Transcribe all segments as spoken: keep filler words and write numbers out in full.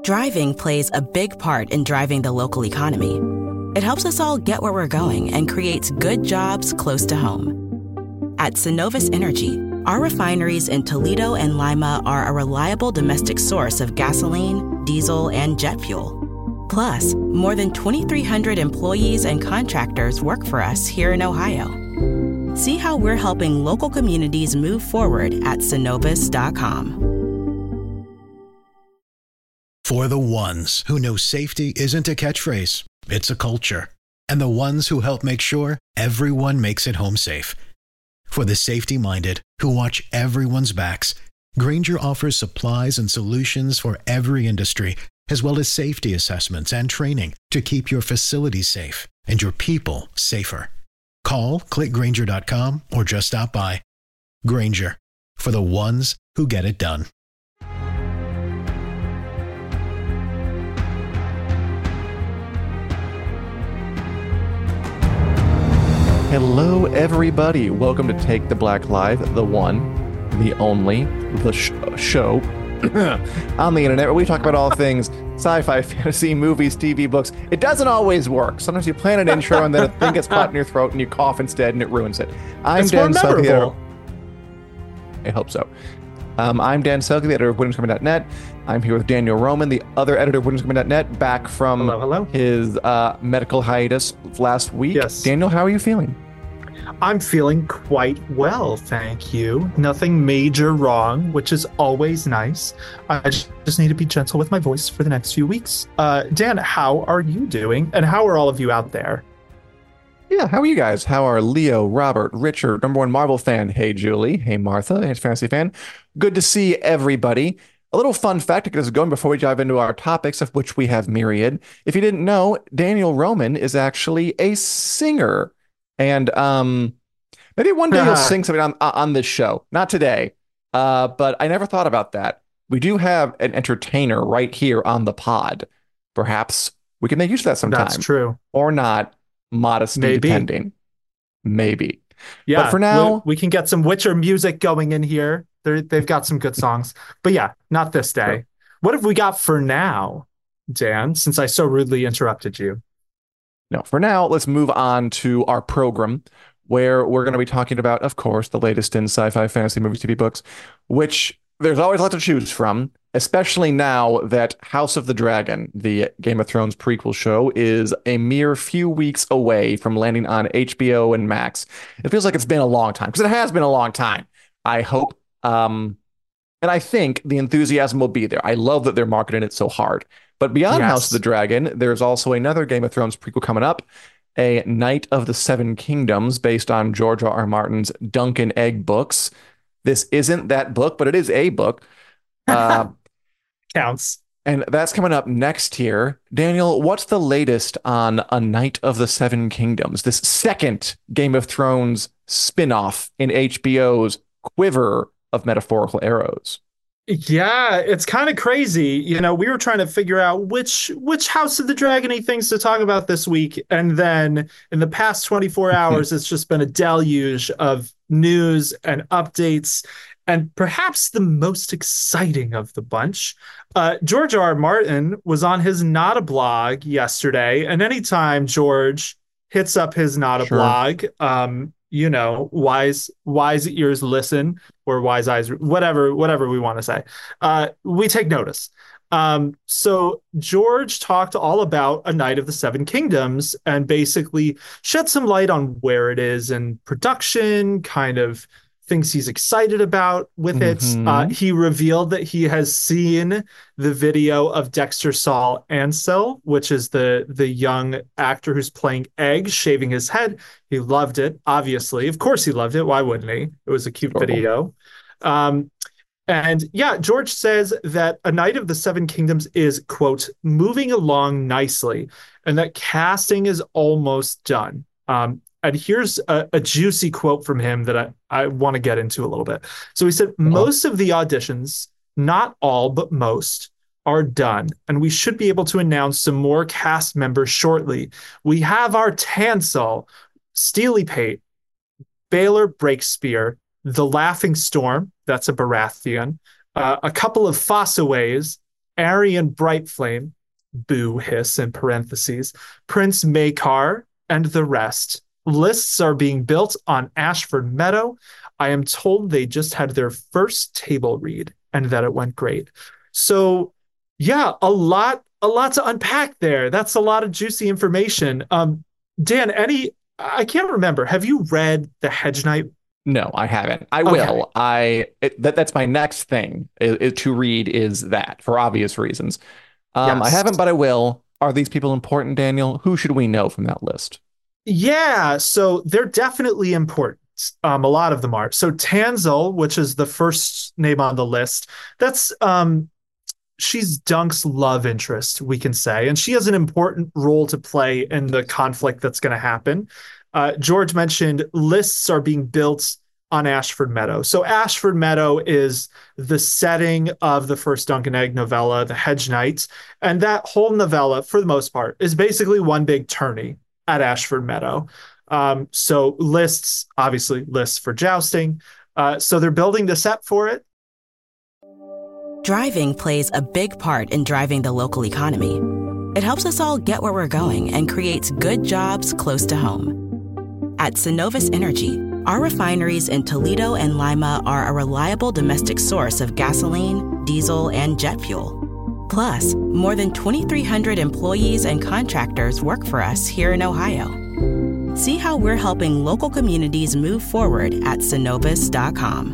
Driving plays a big part in driving the local economy. It helps us all get where we're going and creates good jobs close to home. At Synovus Energy, our refineries in Toledo and Lima are a reliable domestic source of gasoline, diesel, and jet fuel. Plus, more than twenty-three hundred employees and contractors work for us here in Ohio. See how we're helping local communities move forward at synovus dot com. For the ones who know safety isn't a catchphrase, it's a culture. And the ones who help make sure everyone makes it home safe. For the safety-minded who watch everyone's backs, Grainger offers supplies and solutions for every industry, as well as safety assessments and training to keep your facilities safe and your people safer. Call, click Grainger dot com, or just stop by. Grainger, for the ones who get it done. Hello, everybody. Welcome to Take the Black Live, the one, the only, the sh- show on the internet where we talk about all things sci-fi, fantasy, movies, T V, books. It doesn't always work. Sometimes you plan an intro and then a thing gets caught in your throat and you cough instead and it ruins it. I'm it's Dan Selke, the editor. I hope so. Um, I'm Dan Selke, the editor of Woodenscrimmage dot net. I'm here with Daniel Roman, the other editor of Woodenscrimmage dot net, back from hello, hello. his uh, medical hiatus last week. Yes. Daniel, how are you feeling? I'm feeling quite well, thank you. Nothing major wrong, which is always nice. I just need to be gentle with my voice for the next few weeks. Uh, Dan, how are you doing? And how are all of you out there? Yeah, how are you guys? How are Leo, Robert, Richard, number one Marvel fan? Hey, Julie. Hey, Martha. Hey, fantasy fan. Good to see everybody. A little fun fact to get us going before we dive into our topics, of which we have myriad. If you didn't know, Daniel Roman is actually a singer. And um, maybe one day you'll sing something on on this show. Not today, uh, but I never thought about that. We do have an entertainer right here on the pod. Perhaps we can make use of that sometime. That's true. Or not, modesty Maybe. depending. Maybe. Yeah, but for now, we, we can get some Witcher music going in here. They're, they've got some good songs. But yeah, not this day. Sure. What have we got for now, Dan, since I so rudely interrupted you? No, for now, let's move on to our program, where we're going to be talking about, of course, the latest in sci-fi, fantasy, movies, T V, books, which there's always a lot to choose from, especially now that House of the Dragon, the Game of Thrones prequel show, is a mere few weeks away from landing on H B O and Max. It feels like it's been a long time, because it has been a long time. I hope, um, and I think the enthusiasm will be there. I love that they're marketing it so hard. But beyond Yes. House of the Dragon, there's also another Game of Thrones prequel coming up, a Knight of the Seven Kingdoms, based on George R. R. Martin's Dunk and Egg books. This isn't that book, but it is a book. Uh, Counts. and that's coming up next year. Daniel, what's the latest on A Knight of the Seven Kingdoms, this second Game of Thrones spin-off in H B O's quiver of metaphorical arrows? Yeah, it's kind of crazy. You know, we were trying to figure out which which House of the Dragon-y things to talk about this week. And then in the past twenty-four hours, it's just been a deluge of news and updates. And perhaps the most exciting of the bunch, uh, George R. R. Martin was on his Not a Blog yesterday. And anytime George hits up his Not a Sure. Blog, um, you know, wise wise ears listen, or wise eyes, whatever, whatever we want to say. Uh, we take notice. Um, so George talked all about A Knight of the Seven Kingdoms and basically shed some light on where it is in production, kind of things he's excited about with Mhm. it. Uh, he revealed that he has seen the video of Dexter Saul Ansel, which is the the young actor who's playing Egg, shaving his head. He loved it, obviously. Of course he loved it. Why wouldn't he? It was a cute Sure. video. Um, and yeah, George says that A Knight of the Seven Kingdoms is, quote, moving along nicely, and that casting is almost done. Um, and here's a, a juicy quote from him that I, I want to get into a little bit. So he said, most of the auditions, not all, but most, are done, and we should be able to announce some more cast members shortly. We have our Tansel, Steely Pate, Baylor Breakspear, the Laughing Storm, that's a Baratheon, uh, a couple of Fossaways, Arian Brightflame, boo hiss in parentheses, Prince Maekar, and the rest. Lists are being built on Ashford Meadow. I am told they just had their first table read and that it went great. So yeah, a lot, a lot to unpack there. That's a lot of juicy information. Um, Dan, any, I can't remember. Have you read The Hedge Knight? No, I haven't. I Okay. will. I it, that that's my next thing is, is to read is that for obvious reasons. Um, I Yes. haven't, but I will. Are these people important, Daniel? Who should we know from that list? Yeah, so they're definitely important. Um, a lot of them are. So Tanzel, which is the first name on the list, that's um, she's Dunk's love interest, we can say, and she has an important role to play in the conflict that's going to happen. Uh, George mentioned lists are being built on Ashford Meadow. So Ashford Meadow is the setting of the first Dunk and Egg novella, The Hedge Knight, and that whole novella, for the most part, is basically one big tourney at Ashford Meadow. Um, so lists, obviously lists for jousting. Uh, so they're building the set for it. Driving plays a big part in driving the local economy. It helps us all get where we're going and creates good jobs close to home. At Synovus Energy, our refineries in Toledo and Lima are a reliable domestic source of gasoline, diesel, and jet fuel. Plus, more than twenty-three hundred employees and contractors work for us here in Ohio. See how we're helping local communities move forward at synovus dot com.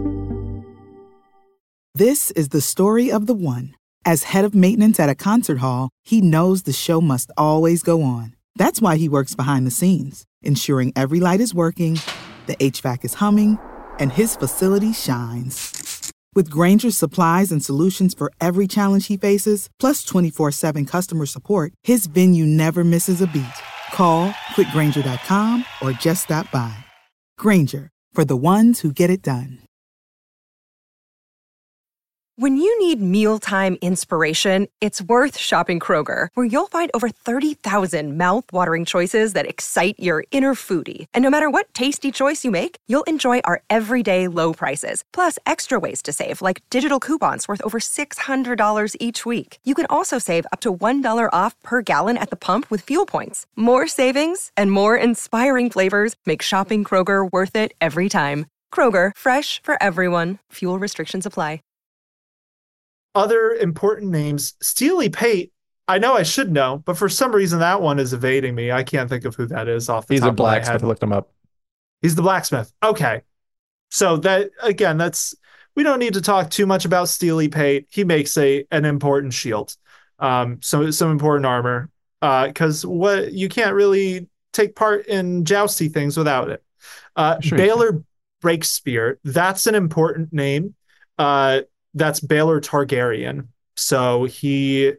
This is the story of the one. As head of maintenance at a concert hall, he knows the show must always go on. That's why he works behind the scenes, ensuring every light is working, the H V A C is humming, and his facility shines. With Grainger's supplies and solutions for every challenge he faces, plus twenty-four seven customer support, his venue never misses a beat. Call quick grainger dot com or just stop by. Grainger, for the ones who get it done. When you need mealtime inspiration, it's worth shopping Kroger, where you'll find over thirty thousand mouth-watering choices that excite your inner foodie. And no matter what tasty choice you make, you'll enjoy our everyday low prices, plus extra ways to save, like digital coupons worth over six hundred dollars each week. You can also save up to one dollar off per gallon at the pump with fuel points. More savings and more inspiring flavors make shopping Kroger worth it every time. Kroger, fresh for everyone. Fuel restrictions apply. Other important names, Steely Pate. I know I should know, but for some reason that one is evading me. I can't think of who that is off the He's top a of my blacksmith. head. I looked him up. He's the blacksmith. Okay. So that, again, that's, we don't need to talk too much about Steely Pate. He makes a an important shield. Um, so some important armor. Uh, because what you can't really take part in jousty things without it. Uh, Sure. Baylor Breakspear, that's an important name. Uh, that's Baylor Targaryen. So he,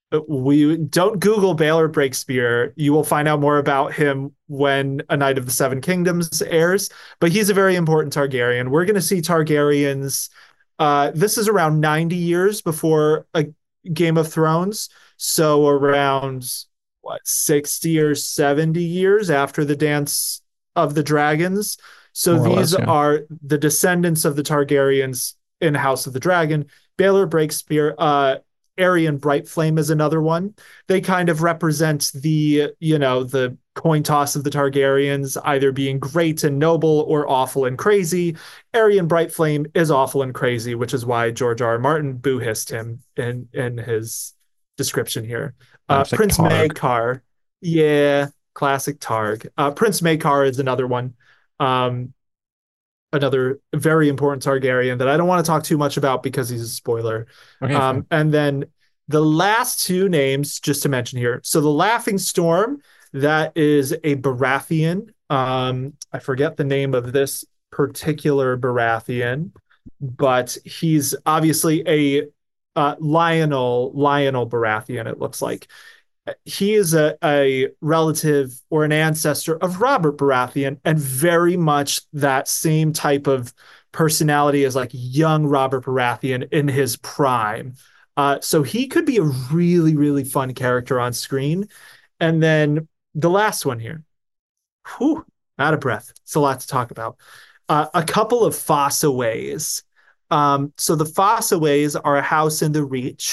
we don't Google Baylor Breakspear. You will find out more about him when A Knight of the Seven Kingdoms airs, but he's a very important Targaryen. We're going to see Targaryens. Uh, this is around ninety years before a Game of Thrones. So around what, sixty or seventy years after the Dance of the Dragons. So More or these less, yeah. are the descendants of the Targaryens in House of the Dragon. Baylor Breakspear, uh, Arian Brightflame is another one. They kind of represent the, you know, the coin toss of the Targaryens, either being great and noble or awful and crazy. Arian Brightflame is awful and crazy, which is why George R. R. Martin boo-hissed him in, in his description here. Uh, Classic Prince Targ. Maekar. Yeah, classic Targ. Uh, Prince Maekar is another one. Um, another very important Targaryen that I don't want to talk too much about because he's a spoiler. Okay, Um, and then the last two names, just to mention here. So the Laughing Storm, that is a Baratheon. Um, I forget the name of this particular Baratheon, but he's obviously a uh, Lionel, Lionel Baratheon, it looks like. He is a, a relative or an ancestor of Robert Baratheon, and very much that same type of personality as like young Robert Baratheon in his prime. Uh, so he could be a really, really fun character on screen. And then the last one here. Whew, out of breath. It's a lot to talk about. Uh, a couple of Fossaways. Um, so the Fossaways are a house in the Reach.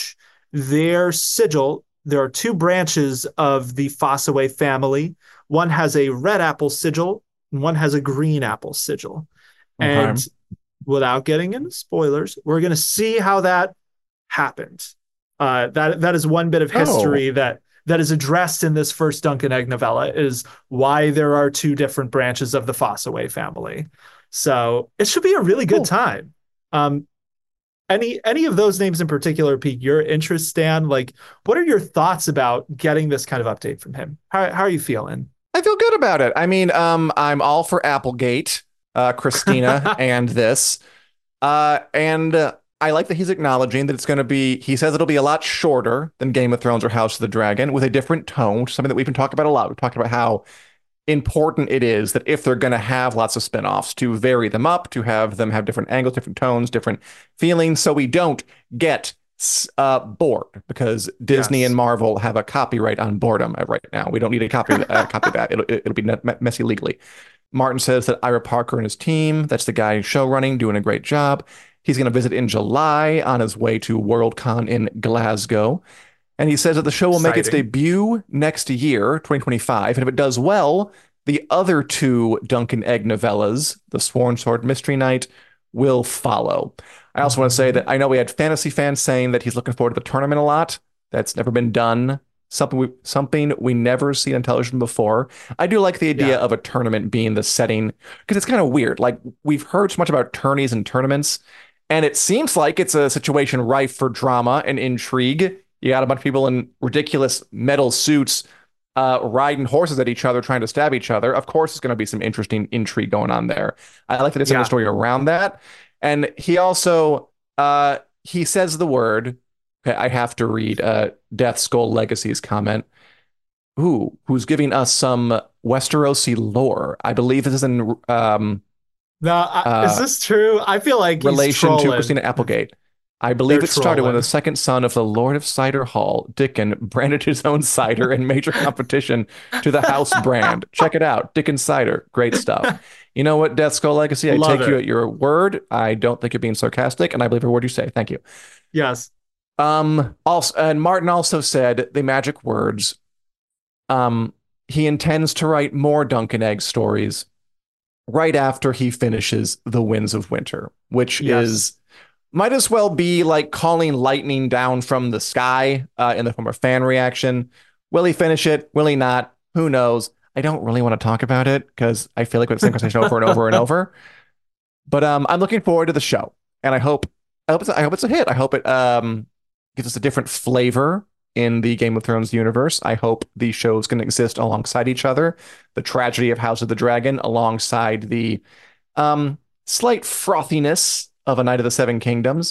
their sigil, there are two branches of the Fossaway family. One has a red apple sigil, and one has a green apple sigil. Okay. And without getting into spoilers, we're going to see how that happened. Uh, that that is one bit of history Oh. that that is addressed in this first Dunk and Egg novella, is why there are two different branches of the Fossaway family. So it should be a really good Cool. time. Um, any any of those names in particular pique your interest, Stan? Like, what are your thoughts about getting this kind of update from him? How how are you feeling? I feel good about it. I mean, um, I'm all for Applegate, uh, Christina, and this. Uh, and uh, I like that he's acknowledging that it's going to be, he says it'll be a lot shorter than Game of Thrones or House of the Dragon, with a different tone, which is something that we've been talking about a lot. We've talked about how important it is that if they're going to have lots of spinoffs, to vary them up, to have them have different angles, different tones, different feelings, so we don't get uh, bored, because Disney Yes. and Marvel have a copyright on boredom right now. We don't need a copy, uh, copy of that. It'll, it'll be messy legally. Martin says that Ira Parker and his team, that's the guy show running, doing a great job. He's going to visit in July on his way to Worldcon in Glasgow. And he says that the show will make its Exciting. debut next year, twenty twenty-five. And if it does well, the other two Dunk and Egg novellas, The Sworn Sword Mystery Night, will follow. I also want to say that I know we had fantasy fans saying that he's looking forward to the tournament a lot. That's never been done. Something we something we never seen on television before. I do like the idea Yeah. of a tournament being the setting, because it's kind of weird. Like, we've heard so much about tourneys and tournaments, and it seems like it's a situation rife for drama and intrigue. You got a bunch of people in ridiculous metal suits uh, riding horses at each other, trying to stab each other. Of course, there's going to be some interesting intrigue going on there. I like that it's in Yeah. the story around that. And he also uh, he says the word. Okay, I have to read uh, Death Skull Legacy's comment. Ooh, who's giving us some Westerosi lore? I believe this is in um, No, I, Uh, is this true? I feel like he's relation to trolling. Christina Applegate. I believe They're it started when trolling. the second son of the Lord of Cider Hall, Dickon, branded his own cider in major competition to the house brand. Check it out. Dickon Cider. Great stuff. You know what, Death Skull Legacy? I Love take you it. at your word. I don't think you're being sarcastic, and I believe every word you say. Thank you. Yes. Um, also, and Martin also said the magic words. Um, he intends to write more Dunk and Egg stories right after he finishes The Winds of Winter, which Yes. is might as well be like calling lightning down from the sky uh, in the form of fan reaction. Will he finish it? Will he not? Who knows? I don't really want to talk about it because I feel like it's the same conversation over and over and over. But um, I'm looking forward to the show, and I hope I hope it's, I hope it's a hit. I hope it um, gives us a different flavor in the Game of Thrones universe. I hope these shows can exist alongside each other. The tragedy of House of the Dragon alongside the um, slight frothiness of A Night of the Seven Kingdoms.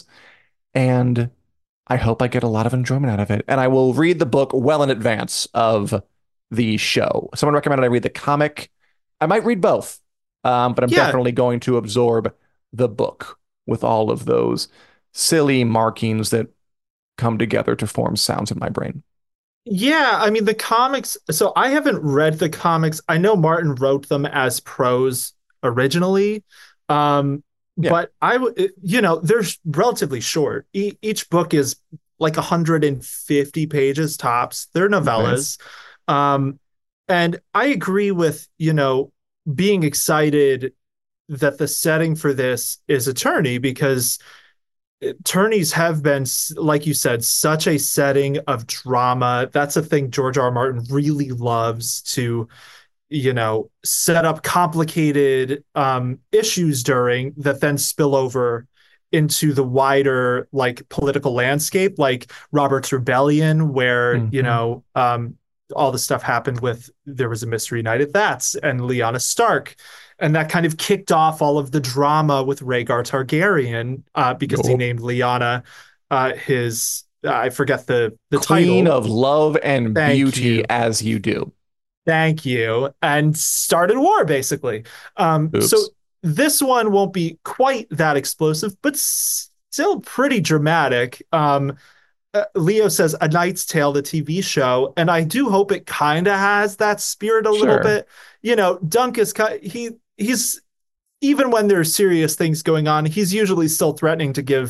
And I hope I get a lot of enjoyment out of it. And I will read the book well in advance of the show. Someone recommended I read the comic. I might read both, um, but I'm Yeah. definitely going to absorb the book with all of those silly markings that come together to form sounds in my brain. Yeah, I mean the comics. So I haven't read the comics. I know Martin wrote them as prose originally, um, Yeah. but I, w- you know, they're relatively short. E- each book is like one hundred fifty pages tops. They're novellas, um, and I agree with you know being excited that the setting for this is attorney, because tourneys have been, like you said, such a setting of drama. That's a thing George R. R. Martin really loves to, you know, set up complicated um, issues during that then spill over into the wider like political landscape, like Robert's Rebellion, where, Mhm. you know, um, all the stuff happened with there was a Mystery Knight at that and Lyanna Stark. And that kind of kicked off all of the drama with Rhaegar Targaryen uh, because he Nope. named Lyanna uh, his, uh, I forget the, the Queen title. of love and Thank beauty, you. as you do. Thank you. And started war, basically. Um, Oops. so this one won't be quite that explosive, but s- still pretty dramatic. Um, uh, Leo says A Knight's Tale, the T V show, and I do hope it kind of has that spirit a little Sure. bit. You know, Dunk is ki- he he's even when there's serious things going on, he's usually still threatening to give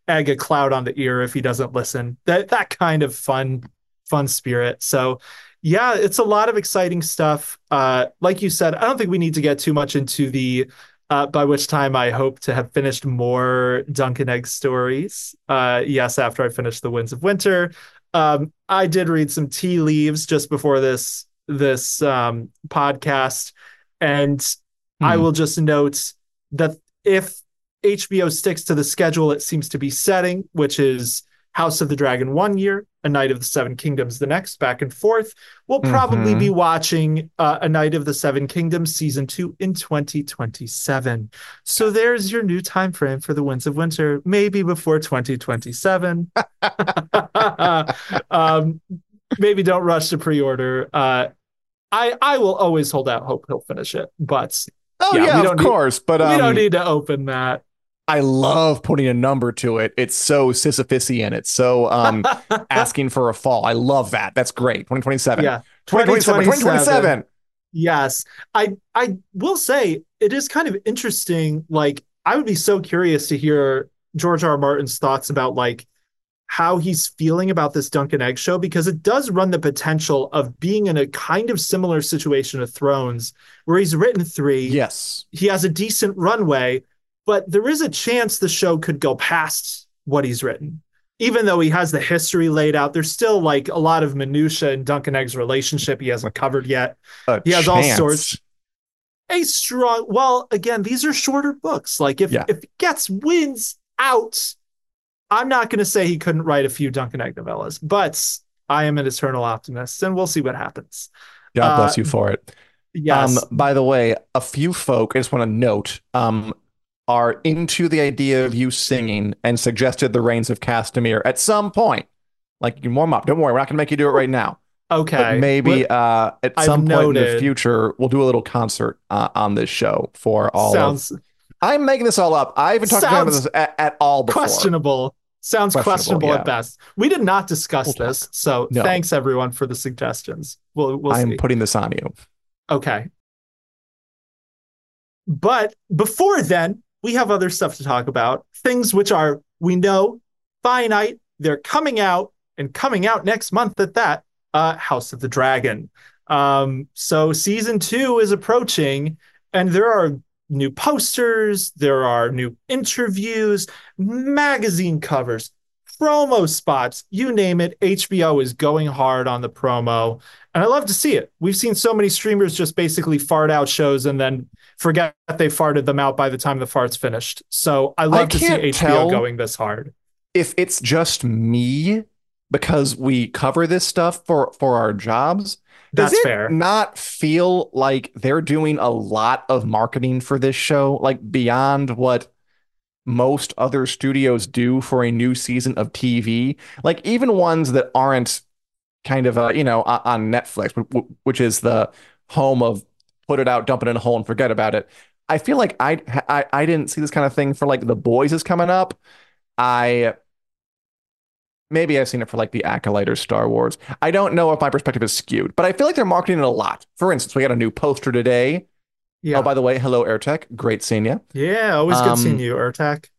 egg a cloud on the ear if he doesn't listen. That that kind of fun, fun spirit. So yeah, it's a lot of exciting stuff. Uh, like you said, I don't think we need to get too much into the uh, by which time I hope to have finished more Dunk and Egg stories. Uh, yes, after I finish The Winds of Winter. Um, I did read some tea leaves just before this this um, podcast, and hmm. I will just note that if H B O sticks to the schedule it seems to be setting, which is House of the Dragon one year, A Knight of the Seven Kingdoms the next, back and forth, we'll probably mm-hmm. be watching uh, A Knight of the Seven Kingdoms season two in twenty twenty-seven. So there's your new time frame for The Winds of Winter, maybe before twenty twenty-seven. um, maybe don't rush to pre-order. Uh, I I will always hold out hope he'll finish it, but oh yeah, yeah we don't of course, need, but um, we don't need to open that. I love putting a number to it. It's so Sisyphusian. It's so um, asking for a fall. I love that. That's great. twenty twenty-seven. Yeah. twenty twenty-seven. twenty twenty-seven. Yes. I I will say it is kind of interesting. Like, I would be so curious to hear George R. R. Martin's thoughts about like how he's feeling about this Dunk and Egg show, because it does run the potential of being in a kind of similar situation to Thrones, where he's written three. Yes. He has a decent runway, but there is a chance the show could go past what he's written. Even though he has the history laid out, there's still like a lot of minutia in Dunk and Egg's relationship he hasn't covered yet. A he has chance. all sorts. A strong, well, again, these are shorter books. Like if, yeah. if Getz wins out, I'm not going to say he couldn't write a few Dunk and Egg novellas, but I am an eternal optimist, and we'll see what happens. God bless uh, you for it. Yes. Um, by the way, a few folk, I just want to note, um, are into the idea of you singing and suggested the Rains of Castamere at some point. Like, you can warm up. Don't worry, we're not going to make you do it right now. Okay. But maybe what, uh, at I've some point noted. in the future, we'll do a little concert uh, on this show for all Sounds, of... I'm making this all up. I haven't talked about this at, at all before. Questionable. Sounds questionable, questionable yeah. at best. We did not discuss we'll this, talk. so no. Thanks everyone for the suggestions. We'll, we'll I'm see. putting this on you. Okay. But before then, we have other stuff to talk about. Things which are, we know, finite. They're coming out, and coming out next month at that. Uh, House of the Dragon. Um, so season two is approaching, and there are new posters, there are new interviews, magazine covers, promo spots, you name it. H B O is going hard on the promo, and I love to see it. We've seen so many streamers just basically fart out shows and then forget they farted them out by the time the fart's finished. So I love I to see H B O going this hard. If it's just me, because we cover this stuff for, for our jobs, does That's it fair. not feel like they're doing a lot of marketing for this show, like beyond what most other studios do for a new season of T V? Like even ones that aren't kind of, uh, you know, on Netflix, which is the home of put it out, dump it in a hole and forget about it. I feel like I, I, I didn't see this kind of thing for like The Boys is coming up. I... Maybe I've seen it for like The Acolyte or Star Wars. I don't know if my perspective is skewed, but I feel like they're marketing it a lot. For instance, we got a new poster today. Yeah. Oh, by the way, hello, Airtech. Great seeing you. Yeah, always um, good seeing you, Airtech.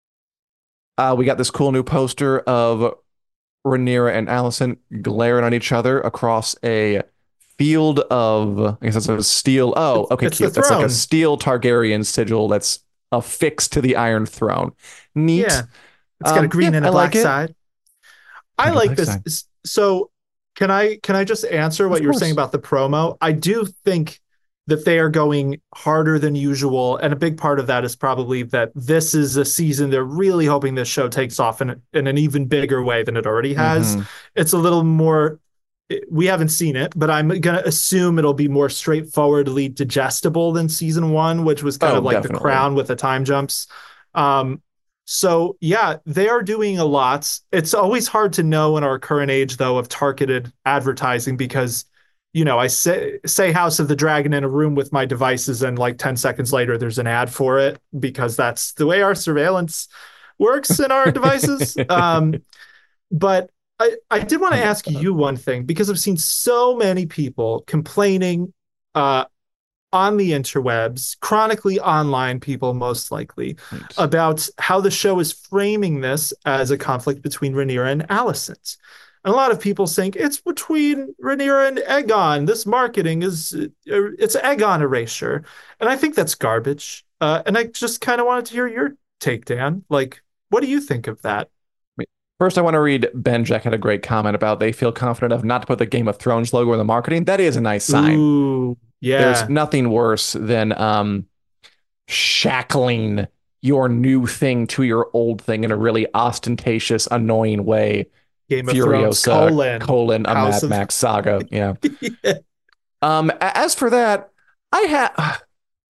Uh, we got this cool new poster of Rhaenyra and Alicent glaring on each other across a field of, I guess that's a steel. Oh, okay, it's cute. That's like a steel Targaryen sigil that's affixed to the Iron Throne. Neat. Yeah. It's got um, a green yeah, and a I black like side. I like this. Side. So can I can I just answer what you're saying about the promo? I do think that they are going harder than usual. And a big part of that is probably that this is a season they're really hoping this show takes off in, in an even bigger way than it already has. Mm-hmm. It's a little more, we haven't seen it, but I'm going to assume it'll be more straightforwardly digestible than season one, which was kind oh, of like definitely. The Crown with the time jumps. Um, So, yeah, they are doing a lot. It's always hard to know in our current age, though, of targeted advertising because, you know, I say, say House of the Dragon in a room with my devices and like ten seconds later, there's an ad for it because that's the way our surveillance works in our devices. Um, but I, I did want to ask you one thing because I've seen so many people complaining uh, on the interwebs, chronically online people most likely, Right. about how the show is framing this as a conflict between Rhaenyra and Alicent. And a lot of people think it's between Rhaenyra and Aegon. This marketing is it's Aegon erasure, and I think that's garbage. Uh, and I just kind of wanted to hear your take, Dan. Like, what do you think of that? First, I want to read Ben Jack had a great comment about they feel confident enough not to put the Game of Thrones logo in the marketing. That is a nice sign. Ooh, yeah. There's nothing worse than um, shackling your new thing to your old thing in a really ostentatious, annoying way. Game of Furiosa, Thrones colon, colon a House Mad of... Max saga. Yeah. yeah. Um, as for that, I have.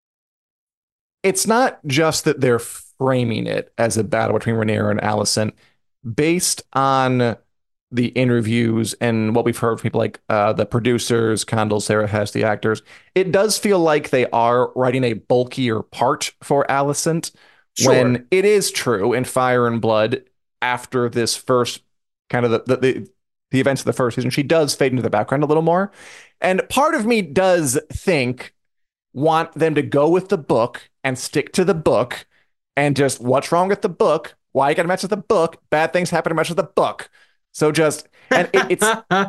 It's not just that they're framing it as a battle between Rhaenyra and Alicent, based on the interviews and what we've heard from people like uh, the producers, Condell, Sarah Hess, the actors. It does feel like they are writing a bulkier part for Alicent, Sure. when it is true in Fire and Blood. After this first kind of the, the the the events of the first season, she does fade into the background a little more. And part of me does think, want them to go with the book and stick to the book and just what's wrong with the book? Why you got to mess with the book? Bad things happen to mess with the book. So just, and it, it's,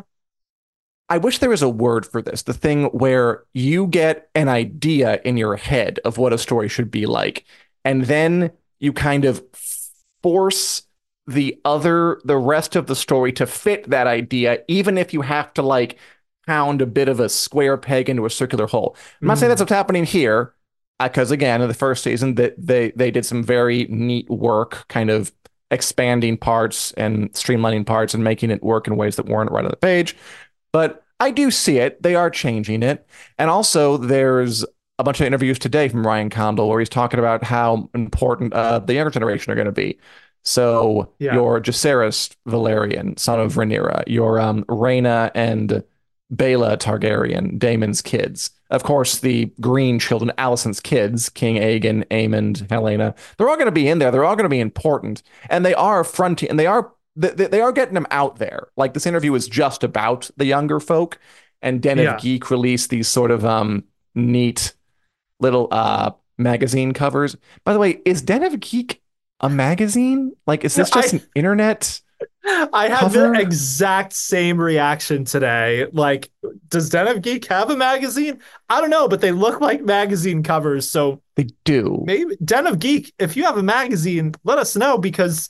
I wish there was a word for this. The thing where you get an idea in your head of what a story should be like, and then you kind of force the other, the rest of the story to fit that idea, even if you have to like pound a bit of a square peg into a circular hole. I'm not mm. saying that's what's happening here, because uh, again, in the first season, that they they did some very neat work, kind of expanding parts and streamlining parts and making it work in ways that weren't right on the page. But I do see it. They are changing it. And also, there's a bunch of interviews today from Ryan Condell where he's talking about how important uh, the younger generation are going to be. So yeah. your Jacaerys Valerian, son of Rhaenyra, your um, Rhaena and Baela Targaryen, Daemon's kids. Of course, the green children, Alicent's kids, King Aegon, Aemond, Helaena, they're all going to be in there. They're all going to be important. And they are fronting, and they are they, they are getting them out there. Like, this interview is just about the younger folk. And Den yeah. of Geek released these sort of um neat little uh magazine covers. By the way, is Den of Geek a magazine? Like, is this just I, an internet I had cover? The exact same reaction today. Like, does Den of Geek have a magazine? I don't know, but they look like magazine covers. So they do. Maybe Den of Geek, if you have a magazine, let us know, because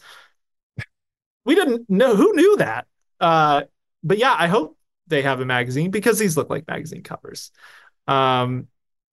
we didn't know. Who knew that? Uh, but yeah, I hope they have a magazine, because these look like magazine covers. Um,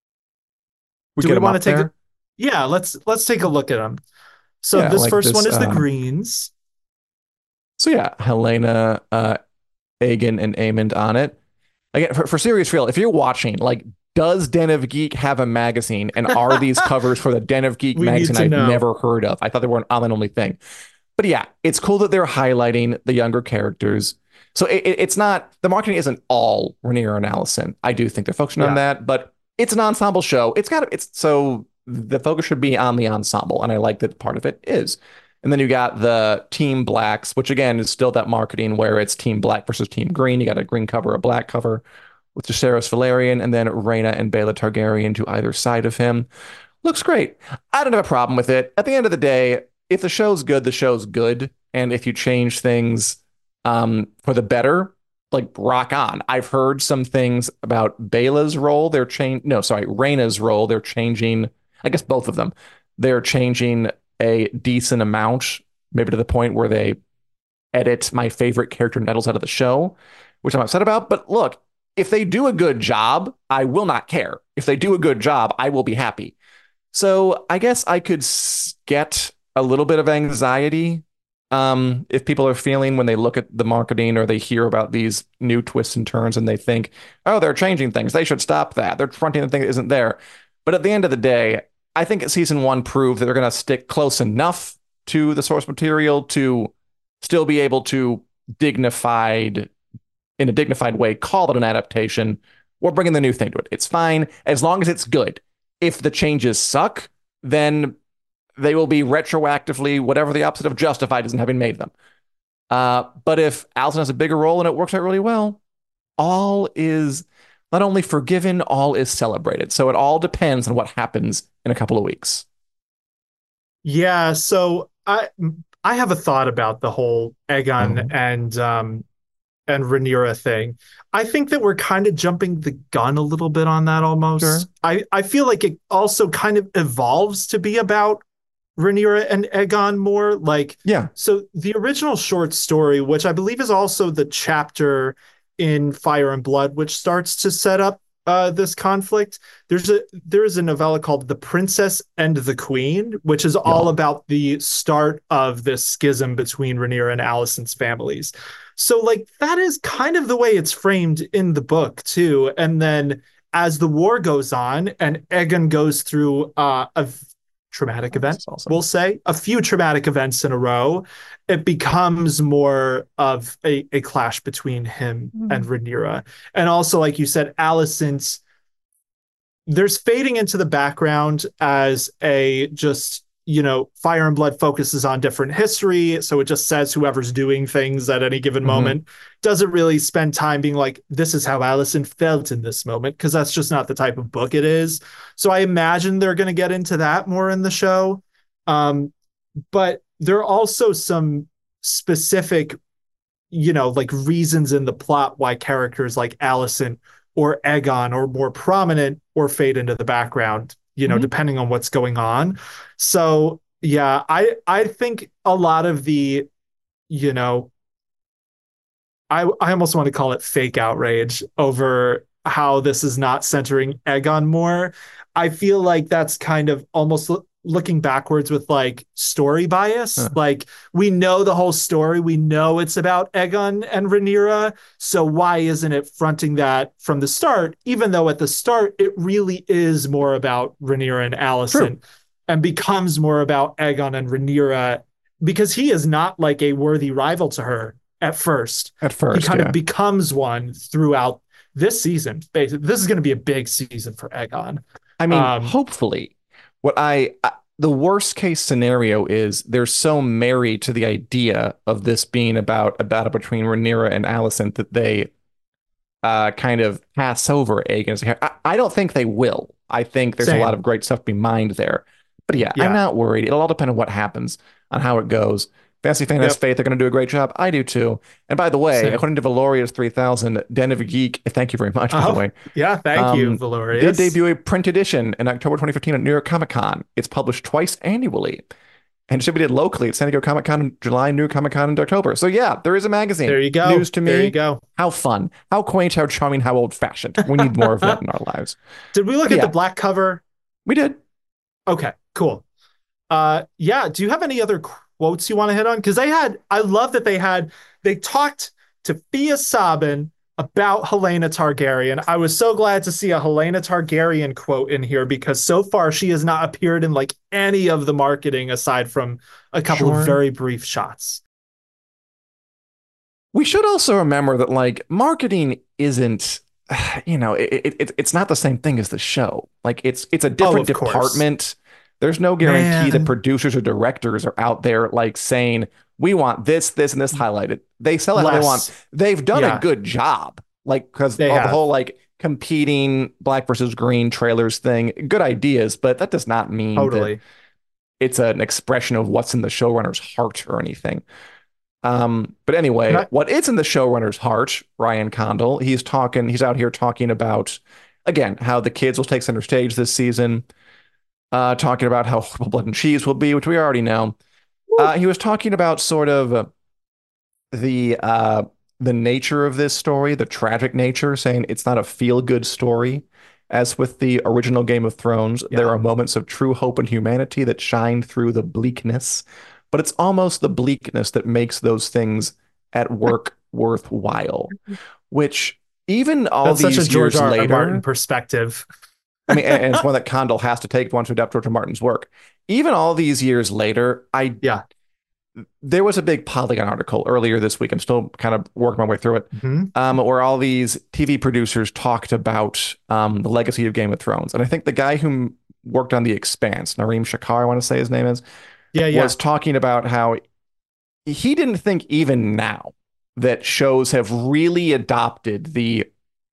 we do we want to take there? a, yeah, let's let's take a look at them. So yeah, this like first this, one is the um, greens. So yeah, Helaena, uh, Aegon, and Aemond on it. Again, for, for serious real, if you're watching, like, does Den of Geek have a magazine? And are these covers for the Den of Geek magazine I've know. never heard of? I thought they were an online-only thing. But yeah, it's cool that they're highlighting the younger characters. So it, it, it's not, the marketing isn't all Rhaenyra and Alicent. I do think they're focusing yeah. on that, but it's an ensemble show. It's got, it's so the focus should be on the ensemble. And I like that part of it is. And then you got the Team Blacks, which again is still that marketing where it's Team Black versus Team Green. You got a green cover, a black cover with Jacaerys Valerian, and then Rhaena and Baela Targaryen to either side of him. Looks great. I don't have a problem with it. At the end of the day, if the show's good, the show's good. And if you change things um, for the better, like, rock on. I've heard some things about Baela's role. They're changing. No, sorry, Rhaena's role. They're changing. I guess both of them. They're changing a decent amount, maybe to the point where they edit my favorite character Nettles out of the show, which I'm upset about. But look, if they do a good job, I will not care. If they do a good job, I will be happy. So I guess I could get a little bit of anxiety um, if people are feeling when they look at the marketing or they hear about these new twists and turns and they think, oh, they're changing things. They should stop that. They're fronting the thing that isn't there. But at the end of the day, I think season one proved that they're going to stick close enough to the source material to still be able to dignified, in a dignified way, call it an adaptation or bringing the new thing to it. It's fine as long as it's good. If the changes suck, then they will be retroactively whatever the opposite of justified isn't having made them. Uh, but if Alicent has a bigger role and it works out really well, all is not only forgiven, all is celebrated. So it all depends on what happens in a couple of weeks. Yeah, so I I have a thought about the whole Aegon Oh. and um and Rhaenyra thing. I think that we're kind of jumping the gun a little bit on that almost. Sure. I, I feel like it also kind of evolves to be about Rhaenyra and Aegon more. Like, Yeah. so the original short story, which I believe is also the chapter in Fire and Blood, which starts to set up uh, this conflict. There's a there is a novella called The Princess and the Queen, which is all Yeah. about the start of this schism between Rhaenyra and Alicent's families. So like that is kind of the way it's framed in the book too. And then as the war goes on and Aegon goes through uh, a traumatic event, That's awesome. we'll say a few traumatic events in a row, it becomes more of a, a clash between him Mm. and Rhaenyra. And also, like you said, Alicent's there's fading into the background as a just, you know, Fire and Blood focuses on different history. So it just says whoever's doing things at any given Mhm. moment. Doesn't really spend time being like, this is how Alicent felt in this moment, because that's just not the type of book it is. So I imagine they're going to get into that more in the show. Um, but there are also some specific, you know, like reasons in the plot why characters like Alicent or Aegon are more prominent or fade into the background, you know, Mhm. depending on what's going on. So yeah, I I think a lot of the, you know, I I almost want to call it fake outrage over how this is not centering Aegon more. I feel like that's kind of almost lo- looking backwards with like story bias. Huh. Like we know the whole story, we know it's about Aegon and Rhaenyra, so why isn't it fronting that from the start? Even though at the start it really is more about Rhaenyra and Alicent, True. and becomes more about Aegon and Rhaenyra because he is not like a worthy rival to her at first. At He first, kind yeah. of becomes one throughout this season. Basically, this is going to be a big season for Aegon. I mean, Um, hopefully, what I, I the worst case scenario is they're so married to the idea of this being about a battle between Rhaenyra and Alicent that they uh, kind of pass over Aegon. I, I don't think they will. I think there's Same. a lot of great stuff to be mined there. But yeah, Yeah. I'm not worried. It'll all depend on what happens, on how it goes. Fantasy Fan has Yep. faith they're going to do a great job. I do too. And by the way, Same. according to Valoria's three thousand, Den of Geek, thank you very much, by Oh, the way. yeah, thank you, Um, Valorius. Did debut a print edition in October twenty fifteen at New York Comic Con. It's published twice annually and distributed locally at San Diego Comic Con in July, New York Comic Con in October. So yeah, there is a magazine. There you go. News to me. There you go. How fun, how quaint, how charming, how old fashioned. We need more of that in our lives. Did we look But at yeah. the black cover? We did. Okay, cool. Uh, yeah. Do you have any other quotes you want to hit on? Because they had, I love that they had, they talked to Fia Sabin about Helena Targaryen. I was so glad to see a Helena Targaryen quote in here because so far she has not appeared in like any of the marketing aside from a couple Sure. of very brief shots. We should also remember that like marketing isn't, you know, it, it it's not the same thing as the show. Like it's it's a different of course. department. There's no guarantee that Man. producers or directors are out there like saying we want this, this, and this highlighted. They sell it how they Less. want. They've done Yeah. a good job, like because They the have. whole like competing black versus green trailers thing. Good ideas, but that does not mean that Totally. it's an expression of what's in the showrunner's heart or anything. Um, but anyway, Can I- what is in the showrunner's heart, Ryan Condal, he's talking, he's out here talking about, again, how the kids will take center stage this season, uh, talking about how horrible Blood and Cheese will be, which we already know. Uh, he was talking about sort of uh, the uh, the nature of this story, the tragic nature, saying it's not a feel-good story. As with the original Game of Thrones, Yeah. there are moments of true hope and humanity that shine through the bleakness, but it's almost the bleakness that makes those things at work worthwhile. Which even all That's such these a George years R. R. later, Martin perspective. I mean, and and it's one that Condal has to take if he wants to adapt George R. Martin's work. Even all these years later, I Yeah. there was a big Polygon article earlier this week. I'm still kind of working my way through it, Mhm. um, where all these T V producers talked about um, the legacy of Game of Thrones. And I think the guy who worked on The Expanse, Nareem Shakar, I want to say his name is, Yeah, yeah. was talking about how he didn't think even now that shows have really adopted the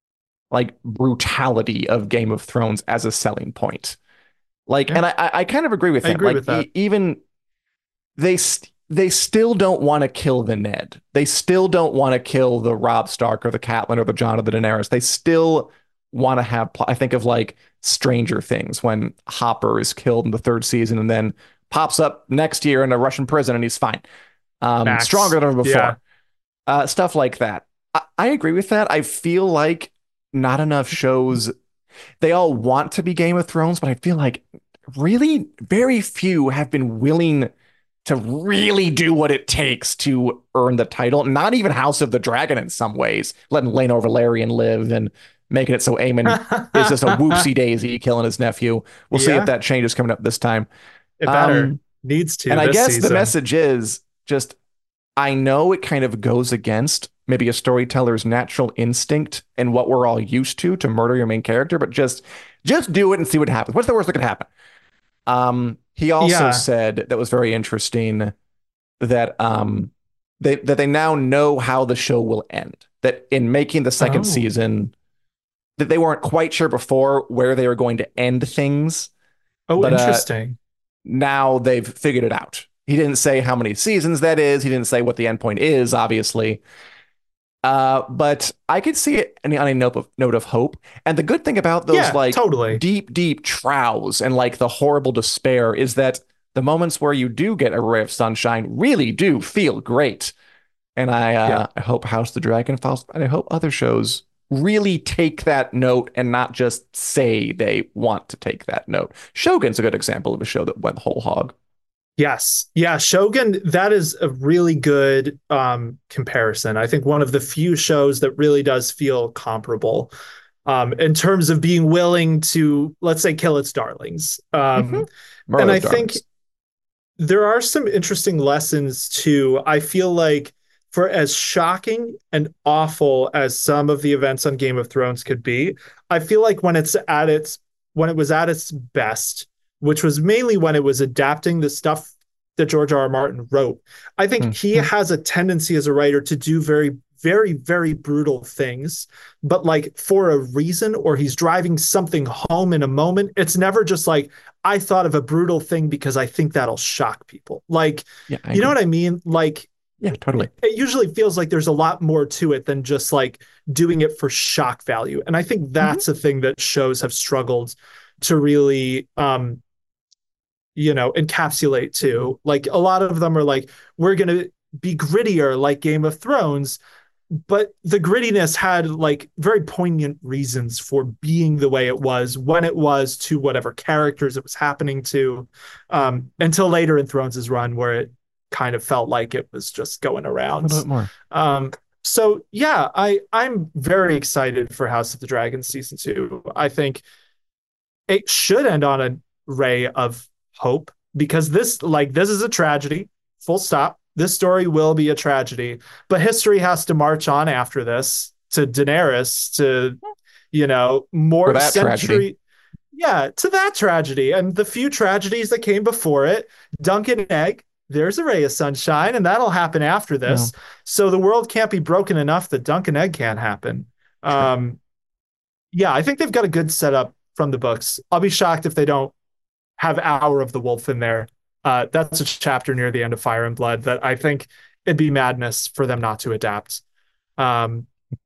like brutality of Game of Thrones as a selling point. Like, Yeah. and I I kind of agree with I him. agree Like with that. e- even they st they still don't want to kill the Ned. They still don't want to kill the Robb Stark or the Catelyn or the Jon or the Daenerys. They still want to have. pl- I think of like Stranger Things when Hopper is killed in the third season and then pops up next year in a Russian prison and he's fine, um, Max. stronger than ever Yeah. before. Uh, stuff like that. I, I agree with that. I feel like not enough shows. They all want to be Game of Thrones, but I feel like really very few have been willing to really do what it takes to earn the title. Not even House of the Dragon in some ways, letting Laenor Velaryon live and making it so Aemon is just a whoopsie daisy killing his nephew. We'll see Yeah. if that change is coming up this time. It better. Um, Needs to. and I this guess the season. message is just, I know it kind of goes against maybe a storyteller's natural instinct and what we're all used to to murder your main character, but just just do it and see what happens. What's the worst that could happen? Um, he also Yeah. said that was very interesting that um they that they now know how the show will end. That in making the second Oh. season, that they weren't quite sure before where they were going to end things. Oh, but, uh, interesting. Now they've figured it out. He didn't say how many seasons that is. He didn't say what the end point is, obviously. Uh, but I could see it on a note of, note of hope. And the good thing about those Yeah, like totally. deep, deep troughs and like the horrible despair is that the moments where you do get a ray of sunshine really do feel great. And I, uh, Yeah. I hope House of the Dragon follows, and I hope other shows really take that note and not just say they want to take that note. Shogun's a good example of a show that went whole hog. Yes. Yeah. Shogun, that is a really good um, comparison. I think one of the few shows that really does feel comparable um, in terms of being willing to, let's say, kill its darlings. Um, Mhm. Murder and I Darlings. think there are some interesting lessons too. I feel like for as shocking and awful as some of the events on Game of Thrones could be, I feel like when it's at its when it was at its best, which was mainly when it was adapting the stuff that George R. R. Martin wrote, I think he Mhm. has a tendency as a writer to do very, very, very brutal things, but like for a reason, or he's driving something home in a moment. It's never just like, I thought of a brutal thing because I think that'll shock people. Like, Yeah, I you know agree. what I mean? Like, Yeah, totally. it usually feels like there's a lot more to it than just like doing it for shock value. And I think that's a thing that shows have struggled to really, um, you know, encapsulate too. Like a lot of them are like, we're going to be grittier like Game of Thrones, but the grittiness had like very poignant reasons for being the way it was when it was to whatever characters it was happening to, um, until later in Thrones' run where it kind of felt like it was just going A around. little bit more. Um, so yeah, I I'm very excited for House of the Dragon season two. I think it should end on a ray of hope because this like this is a tragedy. Full stop. This story will be a tragedy, but history has to march on after this to Daenerys to, you know, more For that century. tragedy. Yeah, to that tragedy and the few tragedies that came before it. Dunk and Egg, there's a ray of sunshine, and that'll happen after this. So the world can't be broken enough that Dunk and Egg can't happen. Um, yeah, I think they've got a good setup from the books. I'll be shocked if they don't have Hour of the Wolf in there. Uh, that's a chapter near the end of Fire and Blood that I think it'd be madness for them not to adapt. Um,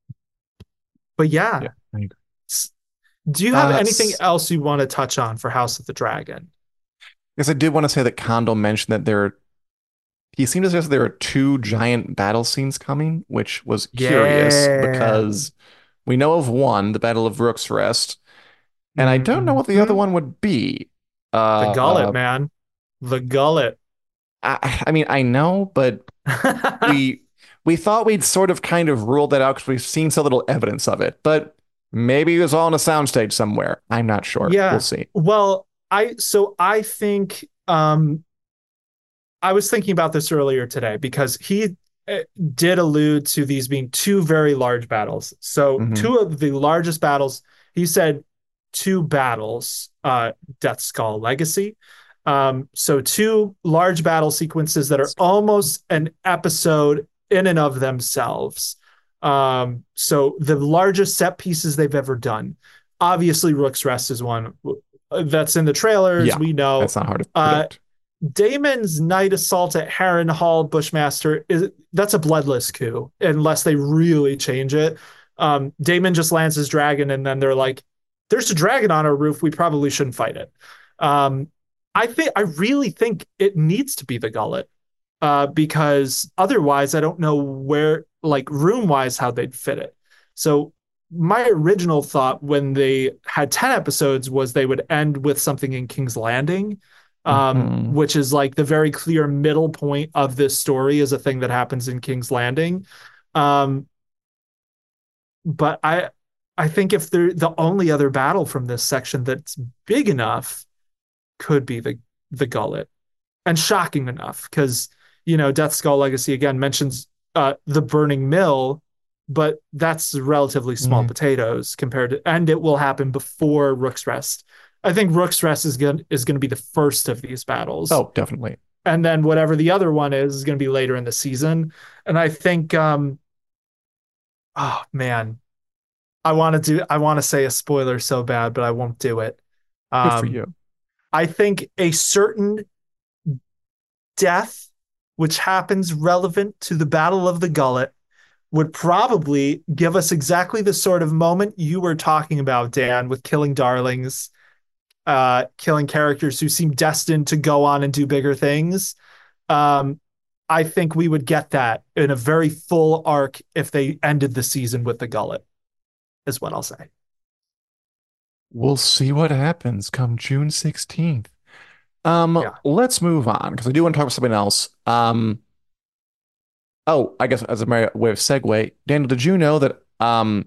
but yeah, Yeah, I agree. S- do you have Uh, anything s- else you want to touch on for House of the Dragon? Because I did want to say that Kondo mentioned that there, he seemed to suggest there are two giant battle scenes coming, which was curious Yeah. because we know of one, the Battle of Rook's Rest, and I don't know what the other Mhm. one would be. Uh, The Gullet, uh, man. The Gullet. I, I mean, I know, but we we thought we'd sort of kind of ruled that out because we've seen so little evidence of it. But maybe it was all on a soundstage somewhere. I'm not sure. Yeah. We'll see. Well, I so I think um I was thinking about this earlier today because he uh, did allude to these being two very large battles. So Mhm. two of the largest battles, he said two battles, uh Death Skull Legacy. Um so two large battle sequences that are almost an episode in and of themselves. Um, so the largest set pieces they've ever done. Obviously, Rook's Rest is one that's in the trailers. Yeah, We know. that's not hard to Uh, predict. Damon's night assault at Harrenhal Bushmaster is that's a bloodless coup unless they really change it. Um, Damon just lands his dragon, and then they're like, "There's a dragon on our roof. We probably shouldn't fight it." Um, I think I really think it needs to be the gullet, uh, because otherwise, I don't know where, like room wise, how they'd fit it. So my original thought when they had ten episodes was they would end with something in King's Landing, um, Mhm. which is like the very clear middle point of this story is a thing that happens in King's Landing. Um, but I I think if they're the only other battle from this section that's big enough could be the the gullet, and shocking enough because you know Death Skull Legacy again mentions uh, the burning mill, but that's relatively small Mhm. potatoes compared to, and it will happen before Rook's Rest. I think Rook's Rest is going is going to be the first of these battles, Oh, definitely. and then whatever the other one is is going to be later in the season. And I think, um, oh man, I want to do I want to say a spoiler so bad, but I won't do it. Good for Um, you. I think a certain death, which happens relevant to the Battle of the Gullet, would probably give us exactly the sort of moment you were talking about, Dan, with killing darlings, uh, killing characters who seem destined to go on and do bigger things. Um, I think we would get that in a very full arc if they ended the season with the Gullet, is what I'll say. We'll see what happens come June sixteenth. Um, Yeah. let's move on because I do want to talk about something else. Um, oh, I guess as a way of segue, Daniel, did you know that um,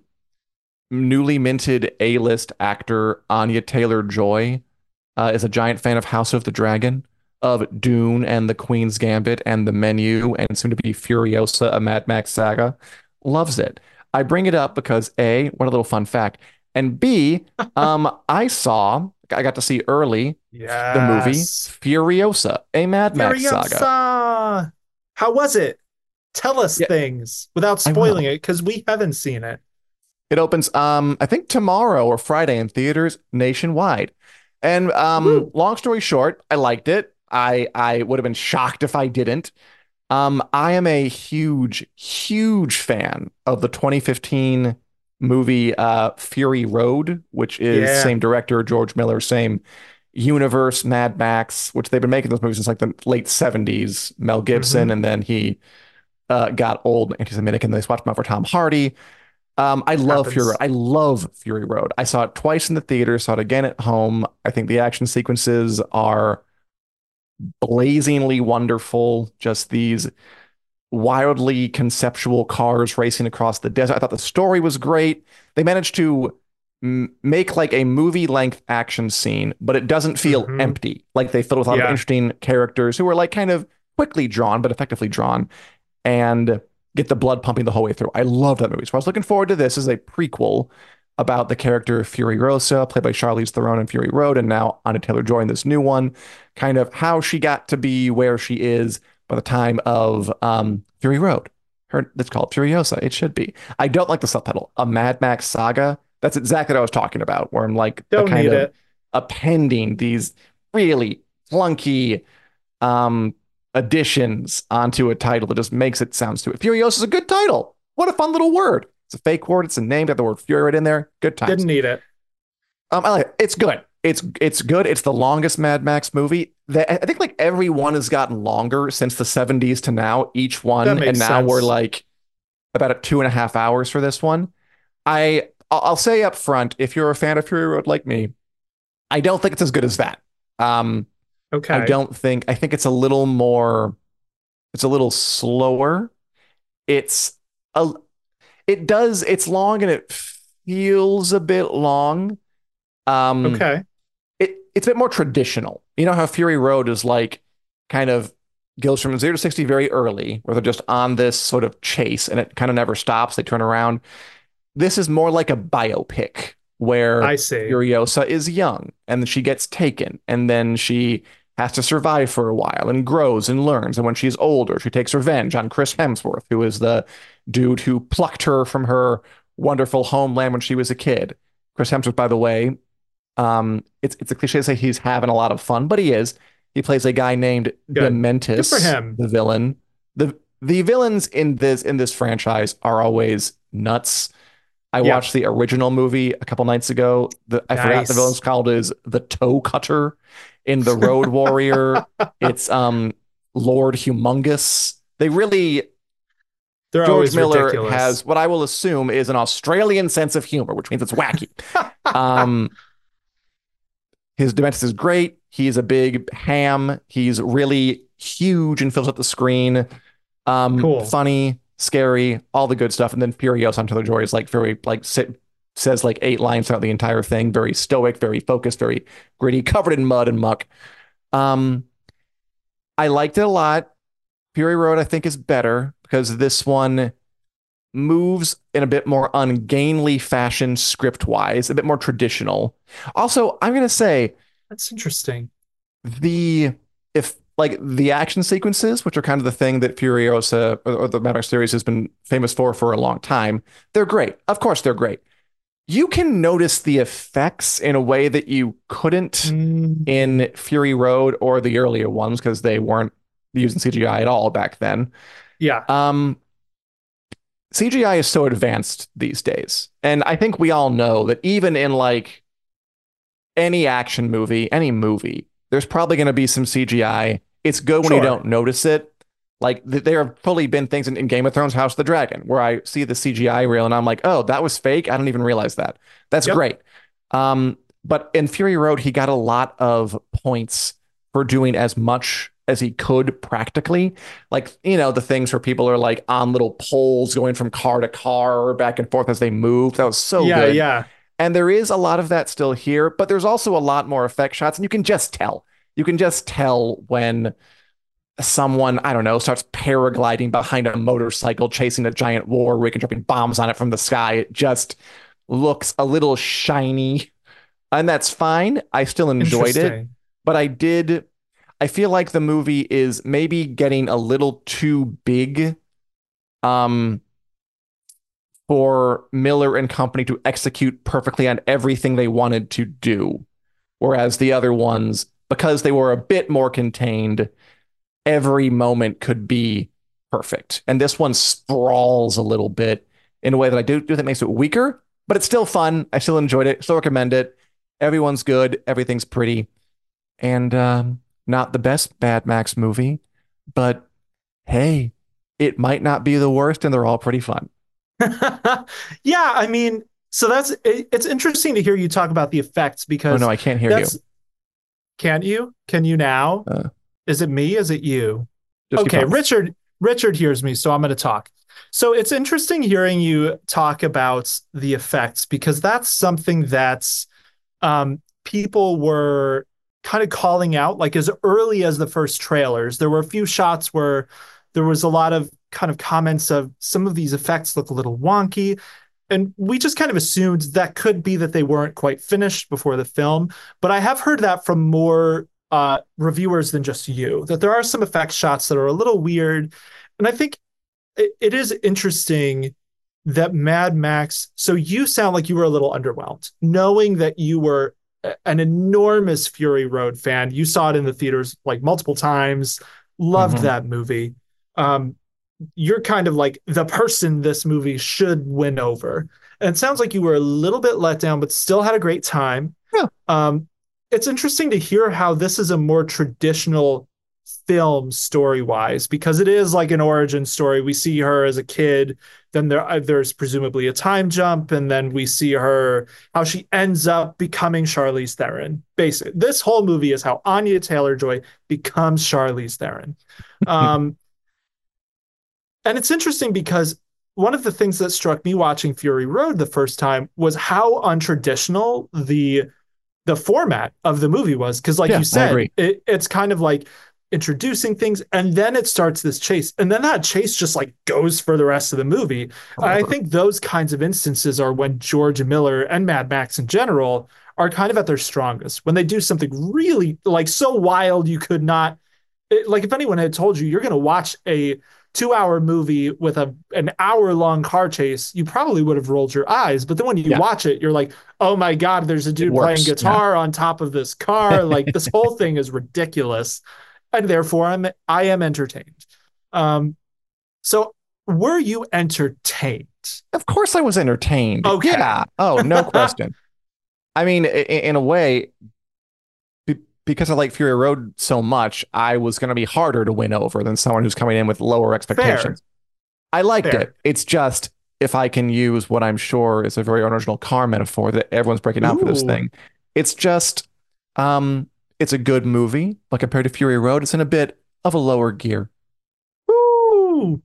newly minted A-list actor Anya Taylor-Joy uh, is a giant fan of House of the Dragon, of Dune and the Queen's Gambit and The Menu, and soon to be Furiosa, a Mad Max saga. Loves it. I bring it up because A, what a little fun fact, and B, um, I saw, I got to see early the movie Yes. Furiosa, a Mad Max saga. Furiosa. How was it? Tell us Yeah, things without I spoiling will. it because we haven't seen it. It opens, um, I think tomorrow or Friday in theaters nationwide. And um, Woo. long story short, I liked it. I I would have been shocked if I didn't. Um, I am a huge, huge fan of the twenty fifteen movie uh, Fury Road, which is Yeah. same director, George Miller, same universe, Mad Max, which they've been making those movies since like the late seventies. Mel Gibson, Mhm. and then he uh, got old anti-Semitic, and they swapped him out for Tom Hardy. Um, I love Fury Road. Happens. I love Fury Road. I saw it twice in the theater, saw it again at home. I think the action sequences are blazingly wonderful. Just these wildly conceptual cars racing across the desert. I thought the story was great. They managed to m- make like a movie length action scene, but it doesn't feel Mhm. empty. Like they filled with a lot of Yeah. interesting characters who were like kind of quickly drawn, but effectively drawn, and get the blood pumping the whole way through. I love that movie. So I was looking forward to this as a prequel about the character Furiosa, played by Charlize Theron in Fury Road, and now Anya Taylor-Joy in this new one, kind of how she got to be where she is by the time of um, Fury Road. Her, it's called Furiosa. It should be. I don't like the subtitle, A Mad Max Saga. That's exactly what I was talking about, where I'm like a Don't kind need of it. appending these really clunky um, additions onto a title that just makes it sound stupid. Furiosa is a good title. What a fun little word. It's a fake word. It's a name. Got the word Fury right in there. Good times. Didn't need it. Um, I like it. It's good. It's it's good. It's the longest Mad Max movie. That I think like every one has gotten longer since the seventies to now. Each one, That and makes now we're sense. like about at two and a half hours for this one. I I'll I'll say up front, if you're a fan of Fury Road like me, I don't think it's as good as that. Um, I Okay. don't think. I think it's a little more. It's a little slower. It's a. It does. It's long and it feels a bit long. Um, Okay. it it's a bit more traditional. You know how Fury Road is like kind of goes from zero to sixty very early, where they're just on this sort of chase and it kind of never stops. They turn around. This is more like a biopic where I see. Furiosa is young and then she gets taken and then she has to survive for a while and grows and learns. And when she's older, she takes revenge on Chris Hemsworth, who is the dude who plucked her from her wonderful homeland when she was a kid. Chris Hemsworth, by the way, um, it's it's a cliche to say he's having a lot of fun, but he is. He plays a guy named Good. Dementis, Good for him. the villain. The the villains in this in this franchise are always nuts. I Yeah. watched the original movie a couple nights ago. The, I forgot Nice. the villain's called is the Toe Cutter. In the Road Warrior, it's um Lord Humongous. They really They're George always Miller ridiculous. has what I will assume is an Australian sense of humor, which means it's wacky. um, his Dementis is great. He's a big ham. He's really huge and fills up the screen. Um, Cool. Funny, scary, all the good stuff. And then Furiosa on Taylor-Joy is like very like sit, says like eight lines throughout the entire thing. Very stoic, very focused, very gritty, covered in mud and muck. Um, I liked it a lot. Fury Road, I think, is better because this one moves in a bit more ungainly fashion script-wise, a bit more traditional. Also, I'm gonna say That's interesting. the if like the action sequences, which are kind of the thing that Furiosa or, or the Mad Max series has been famous for for a long time, they're great. Of course, they're great. You can notice the effects in a way that you couldn't Mm, in Fury Road or the earlier ones because they weren't using C G I at all back then. yeah. Um, C G I is so advanced these days. And I think we all know that even in like any action movie, any movie, there's probably going to be some C G I. It's good when you Sure. don't notice it. Like th- there have fully been things in, in Game of Thrones House of the Dragon where I see the C G I reel and I'm like, oh, that was fake. I don't even realize that. That's Yep. great. Um, but in Fury Road, he got a lot of points for doing as much as he could practically. Like, you know, the things where people are like on little poles going from car to car back and forth as they move. That was so yeah, good. yeah. And there is a lot of that still here, but there's also a lot more effect shots. And you can just tell. You can just tell when someone, I don't know, starts paragliding behind a motorcycle, chasing a giant war rig and dropping bombs on it from the sky. It just looks a little shiny. And that's fine. I still enjoyed it. Interesting. But I did, I feel like the movie is maybe getting a little too big um, for Miller and company to execute perfectly on everything they wanted to do. Whereas the other ones, because they were a bit more contained, every moment could be perfect. And this one sprawls a little bit in a way that I do, do think makes it weaker, but it's still fun. I still enjoyed it. Still recommend it. Everyone's good. Everything's pretty. And um, not the best Mad Max movie, but hey, it might not be the worst, and they're all pretty fun. Yeah, I mean, so that's it, it's interesting to hear you talk about the effects Oh because no, I can't hear you. that's can't you? Can you now? Uh, Is it me? Is it you? Just keep Okay, talking. Richard Richard hears me, so I'm going to talk. So it's interesting hearing you talk about the effects because that's something that's um, people were kind of calling out like as early as the first trailers. There were a few shots where there was a lot of kind of comments of some of these effects look a little wonky. And we just kind of assumed that could be that they weren't quite finished before the film. But I have heard that from more uh, reviewers than just you, that there are some effect shots that are a little weird. And I think it, it is interesting that Mad Max, so you sound like you were a little underwhelmed, knowing that you were a- an enormous Fury Road fan. You saw it in the theaters like multiple times, loved Mhm. that movie. Um, you're kind of like the person this movie should win over. And it sounds like you were a little bit let down, but still had a great time. Yeah. Um, it's interesting to hear how this is a more traditional film story-wise, because it is like an origin story. We see her as a kid, then there uh, there's presumably a time jump, and then we see her how she ends up becoming Charlize Theron. Basically, this whole movie is how Anya Taylor-Joy becomes Charlize Theron. Um, and it's interesting because one of the things that struck me watching Fury Road the first time was how untraditional the the format of the movie was. Because like Yeah, I you said, agree. it, it's kind of like introducing things and then it starts this chase. And then that chase just like goes for the rest of the movie. I think those kinds of instances are when George Miller and Mad Max in general are kind of at their strongest. When they do something really like so wild you could not it, like if anyone had told you you're going to watch a two hour movie with a an hour long car chase, you probably would have rolled your eyes. But then when you Yeah. watch it, you're like, oh my God, there's a dude works, playing guitar on top of this car. Like this whole thing is ridiculous. And therefore I'm I am entertained. Um, so were you entertained? Of course I was entertained. Okay. Yeah. Oh, no question. I mean, in, in a way, be- because I like Fury Road so much, I was going to be harder to win over than someone who's coming in with lower expectations. I liked Fair. it. It's just, if I can use what I'm sure is a very original car metaphor that everyone's breaking out for this Ooh. thing, it's just, um, it's a good movie, but compared to Fury Road, it's in a bit of a lower gear. Woo!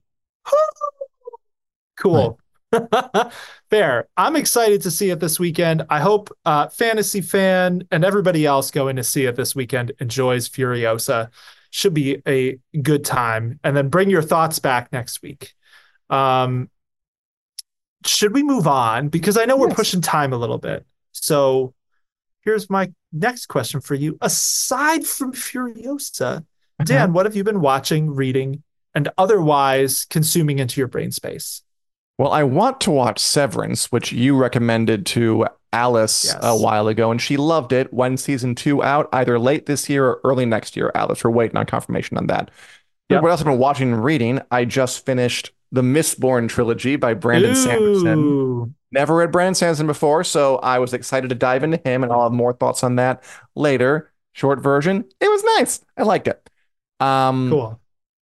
Cool. Fair. I'm excited to see it this weekend. I hope uh, Fantasy Fan and everybody else going to see it this weekend enjoys Furiosa. Should be a good time. And then bring your thoughts back next week. Um, should we move on? Because I know we're Yes. pushing time a little bit. So here's my next question for you. Aside from Furiosa, Dan, what have you been watching, reading, and otherwise consuming into your brain space? Well, I want to watch Severance, which you recommended to Alice Yes. a while ago, and she loved it. When season two out, either late this year or early next year, Alice. We're waiting on confirmation on that. Yep. What else I've been watching and reading? I just finished the Mistborn trilogy by Brandon Sanderson. Ooh. Never read Brandon Sanderson before, so I was excited to dive into him, and I'll have more thoughts on that later. Short version, it was nice. I liked it. Um, Cool.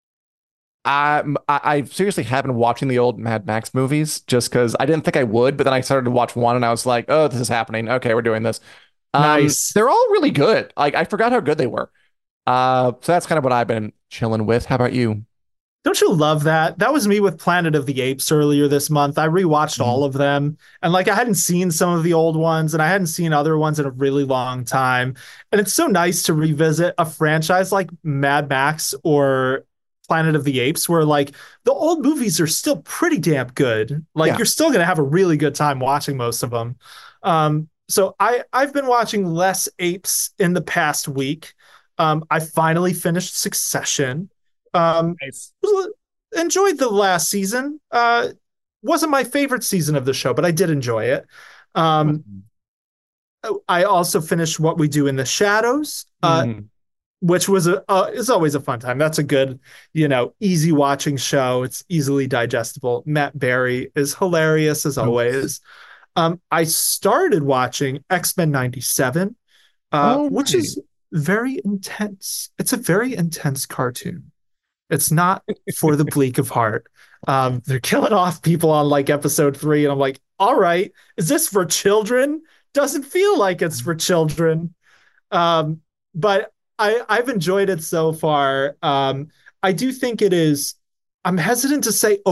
I, I I seriously have been watching the old Mad Max movies just because I didn't think I would, but then I started to watch one and I was like, oh, this is happening. Okay, we're doing this. Um, Nice. They're all really good. Like I forgot how good they were. Uh, so that's kind of what I've been chilling with. How about you? Don't you love that? That was me with Planet of the Apes earlier this month. I rewatched Mhm. all of them. And like I hadn't seen some of the old ones and I hadn't seen other ones in a really long time. And it's so nice to revisit a franchise like Mad Max or Planet of the Apes, where like the old movies are still pretty damn good. Like Yeah. you're still gonna have a really good time watching most of them. Um, so I I've been watching less apes in the past week. Um, I finally finished Succession. Um, Nice. enjoyed the last season. Uh, wasn't my favorite season of the show, but I did enjoy it. Um, I also finished What We Do in the Shadows. Uh, Mhm. which was a uh, is always a fun time. That's a good, you know, easy watching show. It's easily digestible. Matt Berry is hilarious as always. Um, I started watching X-Men ninety-seven, uh, Oh, which right. is very intense. It's a very intense cartoon. It's not for the bleak of heart. Um, they're killing off people on like episode three, and I'm like, all right, is this for children? Doesn't feel like it's for children. Um, but I, I've enjoyed it so far. Um, I do think it is. I'm hesitant to say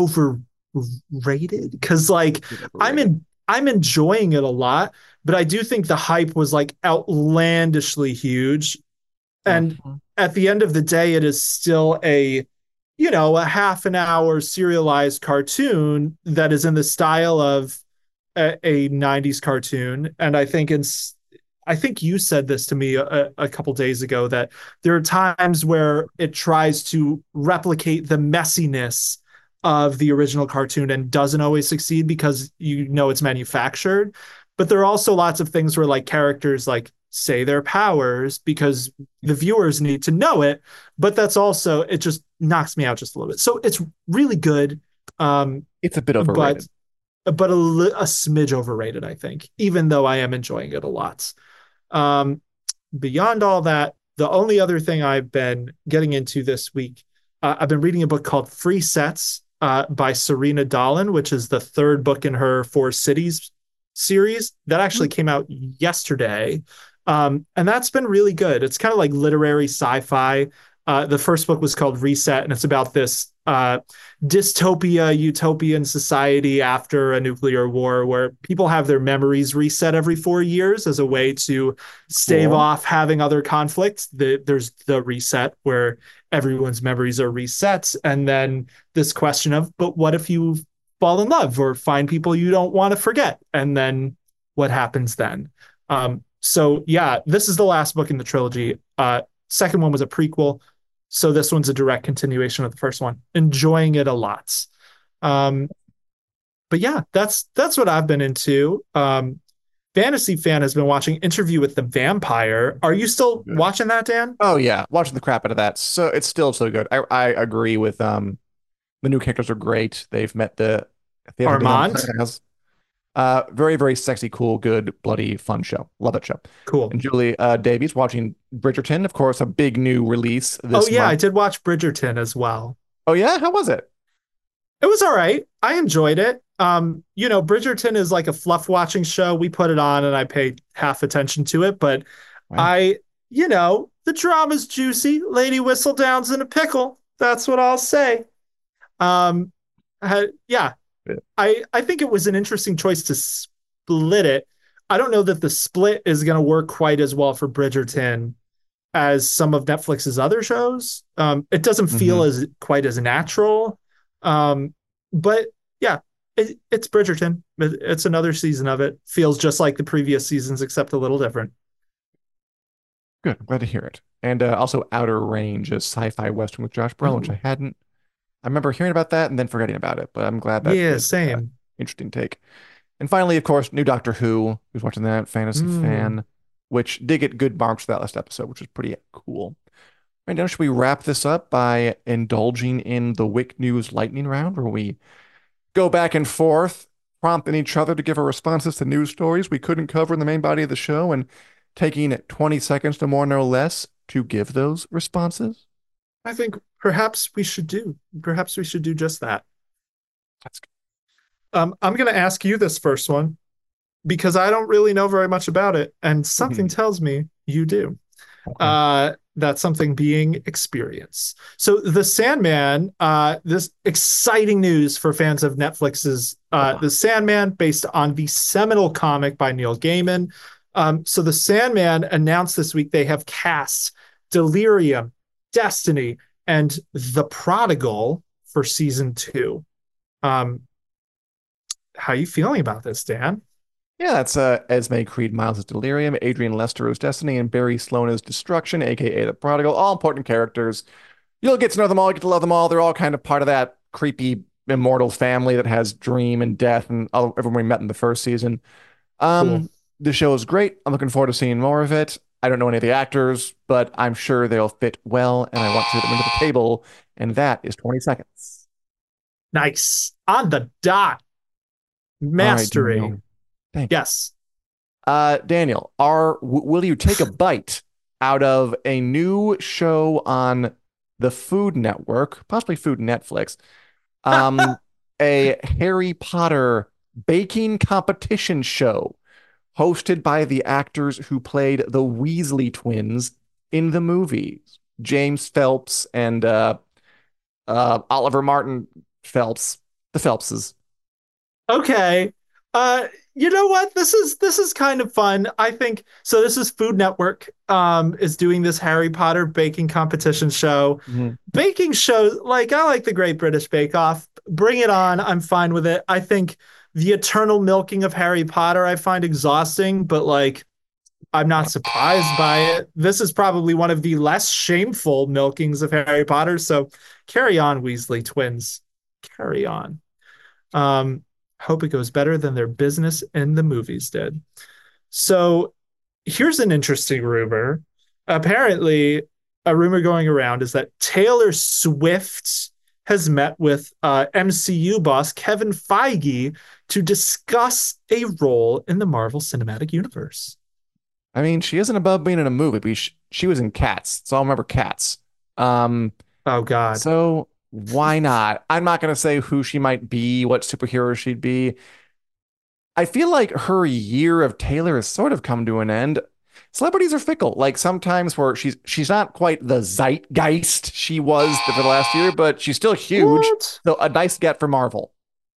overrated because, like, I'm in. I'm enjoying it a lot, but I do think the hype was like outlandishly huge. And Mhm. at the end of the day, it is still a, you know, a half an hour serialized cartoon that is in the style of a, a nineties cartoon. And I think it's, I think you said this to me a, a couple days ago that there are times where it tries to replicate the messiness of the original cartoon and doesn't always succeed because you know it's manufactured. But there are also lots of things where like characters like say their powers because the viewers need to know it. But that's also, it just knocks me out just a little bit. So it's really good. Um, It's a bit overrated. but but a, li- a smidge overrated, I think, even though I am enjoying it a lot. Um, beyond all that, the only other thing I've been getting into this week, uh, I've been reading a book called Free Sets uh, by Serena Dolan, which is the third book in her Four Cities series that actually came out yesterday. Um, and that's been really good. It's kind of like literary sci-fi. Uh, the first book was called Reset, and it's about this uh, dystopia, utopian society after a nuclear war where people have their memories reset every four years as a way to stave Cool. off having other conflicts. The, there's the reset where everyone's memories are reset. And then this question of, but what if you fall in love or find people you don't want to forget? And then what happens then? Um, so yeah, this is the last book in the trilogy. Uh, second one was a prequel. So this one's a direct continuation of the first one. Enjoying it a lot. Um, but yeah, that's that's what I've been into. Um, Fantasy Fan has been watching Interview with the Vampire. Are you still Good. watching that, Dan? Oh yeah, watching the crap out of that. So it's still so good. I I agree with um the new characters are great. They've met the they have Armand? Uh, very, very sexy, cool, good, bloody, fun show. Love that show. Cool. And Julie uh, Davies watching Bridgerton, of course, a big new release this Oh yeah, month. I did watch Bridgerton as well. Oh yeah, how was it? It was all right. I enjoyed it. Um, you know, Bridgerton is like a fluff watching show. We put it on and I paid half attention to it, but Wow. I, you know, the drama's juicy. Lady Whistledown's in a pickle. That's what I'll say. Um, uh, yeah, Yeah. I I think it was an interesting choice to split it. I don't know that the split is going to work quite as well for Bridgerton as some of Netflix's other shows. Um, it doesn't feel Mhm. as quite as natural. Um, but yeah, it, it's Bridgerton. It, it's another season of it. Feels just like the previous seasons, except a little different. Good. I'm glad to hear it. And uh, also Outer Range, a sci-fi western with Josh Brolin, which Ooh. I hadn't. I remember hearing about that and then forgetting about it, but I'm glad that Yeah, is, uh, same. interesting take. And finally, of course, new Doctor Who. Who's watching that? Fantasy Mm. Fan, which did get good marks for that last episode, which is pretty cool. Right now, should we wrap this up by indulging in the Wick News lightning round, where we go back and forth, prompting each other to give our responses to news stories we couldn't cover in the main body of the show, and taking twenty seconds to more, no less, to give those responses? I think perhaps we should do. Perhaps we should do just that. That's good. Um, I'm going to ask you this first one because I don't really know very much about it, and something tells me you do. Okay. Uh, that's something being experience. So The Sandman, uh, this exciting news for fans of Netflix's uh, The Sandman, based on the seminal comic by Neil Gaiman. Um, so The Sandman announced this week they have cast Delirium, Destiny, and The Prodigal for season two. Um, how are you feeling about this, Dan? Yeah, that's uh, Esme Creed Miles' Delirium, Adrian Lester as Destiny, and Barry Sloan as Destruction, aka the Prodigal. All important characters. You'll get to know them all, get to love them all. They're all kind of part of that creepy immortal family that has Dream and Death and all, everyone we met in the first season. Um, Cool. The show is great. I'm looking forward to seeing more of it. I don't know any of the actors, but I'm sure they'll fit well, and I want to see them into the table, and that is twenty seconds. Nice. On the dot. Mastery. All right, Daniel. Thank you. Yes. Uh, Daniel, are w- will you take a bite out of a new show on the Food Network, possibly Food Netflix, um, a Harry Potter baking competition show hosted by the actors who played the Weasley twins in the movies, James Phelps and uh, uh, Oliver Martin Phelps, the Phelpses. Okay. Uh, you know what? This is this is kind of fun. I think so. This is Food Network um is doing this Harry Potter baking competition show. Mhm. Baking shows, like I like the Great British Bake Off. Bring it on. I'm fine with it. I think the eternal milking of Harry Potter I find exhausting, but like I'm not surprised by it. This is probably one of the less shameful milkings of Harry Potter. So carry on, Weasley twins. Carry on. Um, hope it goes better than their business in the movies did. So here's an interesting rumor. Apparently, a rumor going around is that Taylor Swift has met with uh, M C U boss Kevin Feige to discuss a role in the Marvel Cinematic Universe. I mean, she isn't above being in a movie, but she, she was in Cats, so I'll remember Cats. Um, Oh, God. so why not? I'm not going to say who she might be, what superhero she'd be. I feel like her year of Taylor has sort of come to an end. Celebrities are fickle. Like sometimes where she's she's not quite the zeitgeist she was for the last year, but she's still huge. What? So a nice get for Marvel.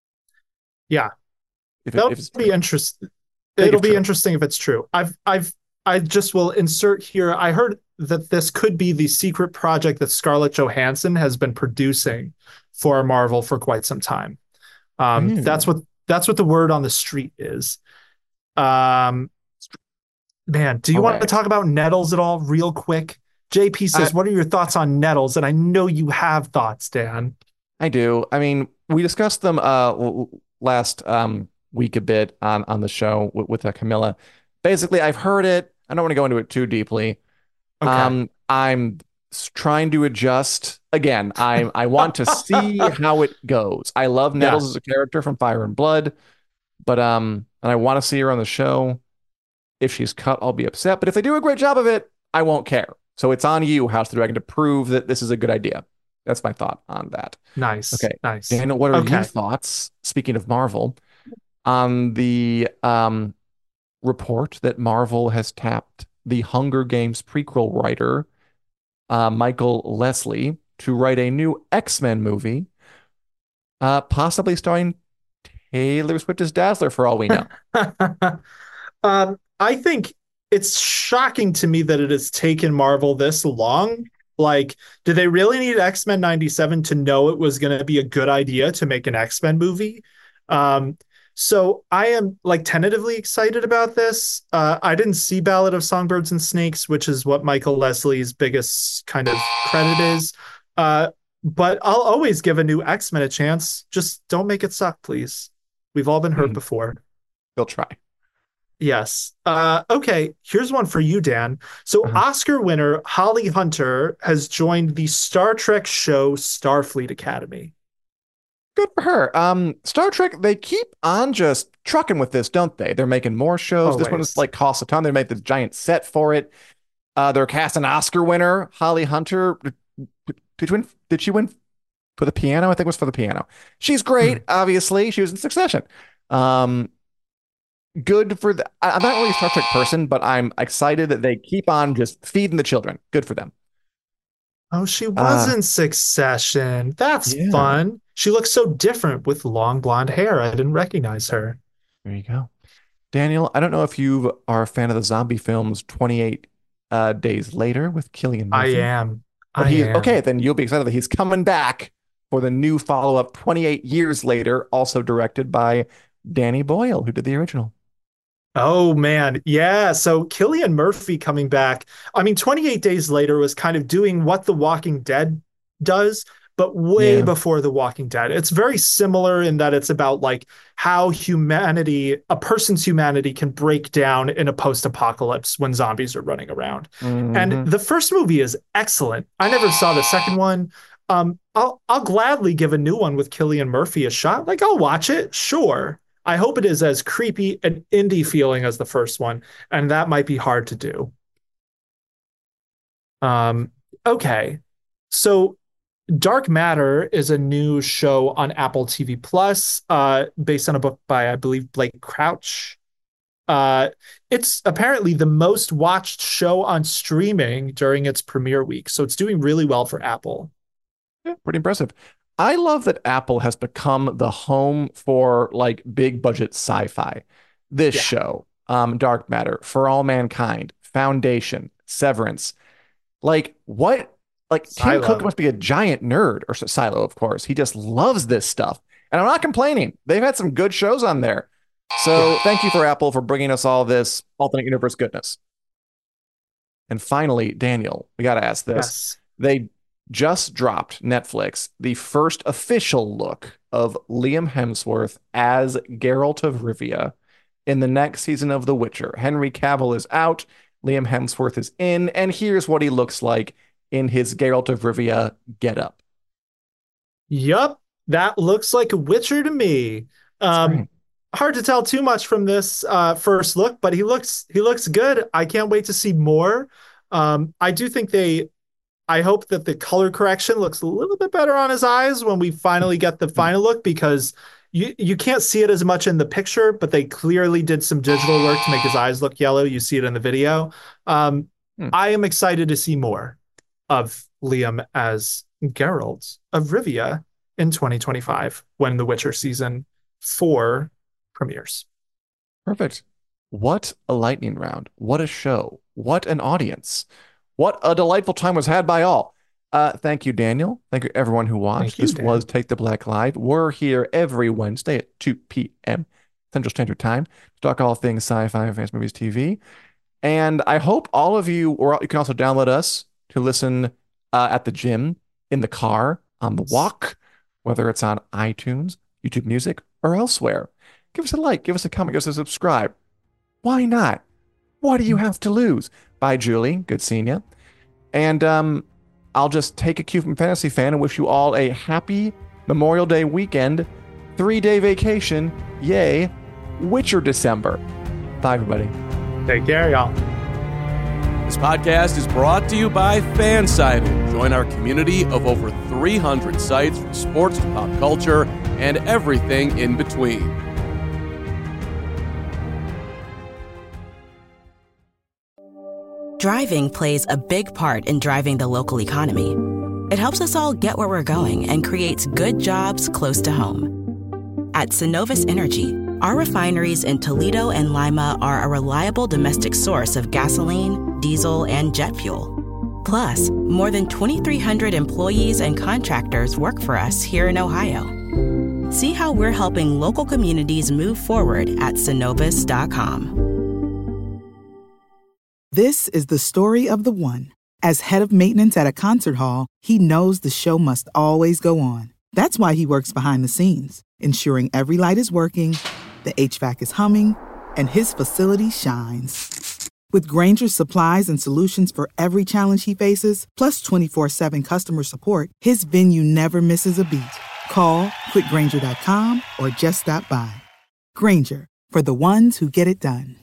Yeah. If, it, That'll if it's be interesting. Think It'll it's be true. interesting if it's true. I've I've I just will insert here. I heard that this could be the secret project that Scarlett Johansson has been producing for Marvel for quite some time. Um, Mm. That's what that's what the word on the street is. Um, man, do you All want to right. talk about Nettles at all, real quick? J P I, says, what are your thoughts on Nettles? And I know you have thoughts, Dan. I do. I mean, we discussed them uh last um week a bit on on the show with, with uh, Camilla. Basically, I've heard it. I don't want to go into it too deeply. Okay. Um, I'm trying to adjust. Again, I I want to see how it goes. I love Yeah. Nettles as a character from Fire and Blood, but um, and I want to see her on the show. If she's cut, I'll be upset. But if they do a great job of it, I won't care. So it's on you, House of the Dragon, to prove that this is a good idea. That's my thought on that. Nice. Okay, Nice. Daniel, what are Okay. your thoughts? Speaking of Marvel, on the um report that Marvel has tapped the Hunger Games prequel writer, uh, Michael Leslie, to write a new X-Men movie, uh, possibly starring Taylor Swift as Dazzler, for all we know. um, I think it's shocking to me that it has taken Marvel this long. Like, did they really need X-Men ninety-seven to know it was going to be a good idea to make an X-Men movie? Um, so I am like tentatively excited about this. Uh, I didn't see Ballad of Songbirds and Snakes, which is what Michael Leslie's biggest kind of credit is. Uh, but I'll always give a new X-Men a chance. Just don't make it suck, please. We've all been hurt Hmm. before. They'll try. Yes. Uh, okay, here's one for you, Dan. So Uh-huh. Oscar winner Holly Hunter has joined the Star Trek show Starfleet Academy. Good for her. Um, Star Trek, they keep on just trucking with this, don't they? They're making more shows. This one is Always. like costs a ton. They made the giant set for it. Uh, they're casting Oscar winner Holly Hunter. Did you win? Did she win for the piano? I think it was for the piano. She's great. Obviously, she was in Succession. Um, good for the. I- I'm not really a Star Trek person, but I'm excited that they keep on just feeding the children. Good for them. Oh, she was Uh, in Succession. That's yeah. fun. She looks so different with long blonde hair. I didn't recognize her. There you go. Daniel, I don't know if you are a fan of the zombie films twenty-eight uh, Days Later with Cillian I Murphy. am. But I he, am. okay, then you'll be excited that he's coming back for the new follow-up twenty-eight Years Later, also directed by Danny Boyle, who did the original. Oh man, yeah. So Cillian Murphy coming back. I mean, twenty-eight Days Later was kind of doing what The Walking Dead does, but way Yeah. before The Walking Dead. It's very similar in that it's about like how humanity, a person's humanity can break down in a post-apocalypse when zombies are running around. And Mhm. the first movie is excellent. I never saw the second one. Um, I'll I'll gladly give a new one with Cillian Murphy a shot. Like I'll watch it, sure. I hope it is as creepy and indie feeling as the first one, and that might be hard to do. Um, okay. So Dark Matter is a new show on Apple T V Plus, uh, based on a book by, I believe, Blake Crouch. Uh, it's apparently the most watched show on streaming during its premiere week, so it's doing really well for Apple. Yeah, pretty impressive. I love that Apple has become the home for like big budget sci-fi. This Yeah. show, um, Dark Matter, For All Mankind, Foundation, Severance. Like what? Like Tim Cook Silo. must be a giant nerd, or Silo, of course. He just loves this stuff. And I'm not complaining. They've had some good shows on there. So thank you for Apple for bringing us all this alternate universe goodness. And finally, Daniel, we got to ask this. Yes. They just dropped Netflix the first official look of Liam Hemsworth as Geralt of Rivia in the next season of The Witcher. Henry Cavill is out, Liam Hemsworth is in, and here's what he looks like in his Geralt of Rivia getup. Yup, that looks like a Witcher to me. Um, great. hard to tell too much from this uh, first look, but he looks he looks good. I can't wait to see more. Um, I do think they. I hope that the color correction looks a little bit better on his eyes when we finally get the final look, because you you can't see it as much in the picture, but they clearly did some digital work to make his eyes look yellow. You see it in the video. Um, Hmm. I am excited to see more of Liam as Geralt of Rivia in twenty twenty-five when The Witcher season four premieres. Perfect. What a lightning round. What a show. What an audience. What a delightful time was had by all. Uh, thank you, Daniel. Thank you, everyone who watched. Thank you, This Dan. was Take the Black Live. We're here every Wednesday at two p.m. Central Standard Time to talk all things sci-fi and fantasy movies T V. And I hope all of you, or you can also download us to listen uh, at the gym, in the car, on the walk, whether it's on iTunes, YouTube Music, or elsewhere. Give us a like, give us a comment, give us a subscribe. Why not? What do you have to lose? Bye, Julie. Good seeing you. And um, I'll just take a cue from Fantasy Fan and wish you all a happy Memorial Day weekend, three-day vacation, yay, Witcher December. Bye, everybody. Take care, y'all. This podcast is brought to you by Fansided. Join our community of over three hundred sites from sports to pop culture and everything in between. Driving plays a big part in driving the local economy. It helps us all get where we're going and creates good jobs close to home. At Synovus Energy, our refineries in Toledo and Lima are a reliable domestic source of gasoline, diesel, and jet fuel. Plus, more than twenty-three hundred employees and contractors work for us here in Ohio. See how we're helping local communities move forward at Synovus dot com. This is the story of the one. As head of maintenance at a concert hall, he knows the show must always go on. That's why he works behind the scenes, ensuring every light is working, the H V A C is humming, and his facility shines. With Grainger's supplies and solutions for every challenge he faces, plus twenty-four seven customer support, his venue never misses a beat. Call quick grainger dot com or just stop by. Grainger, for the ones who get it done.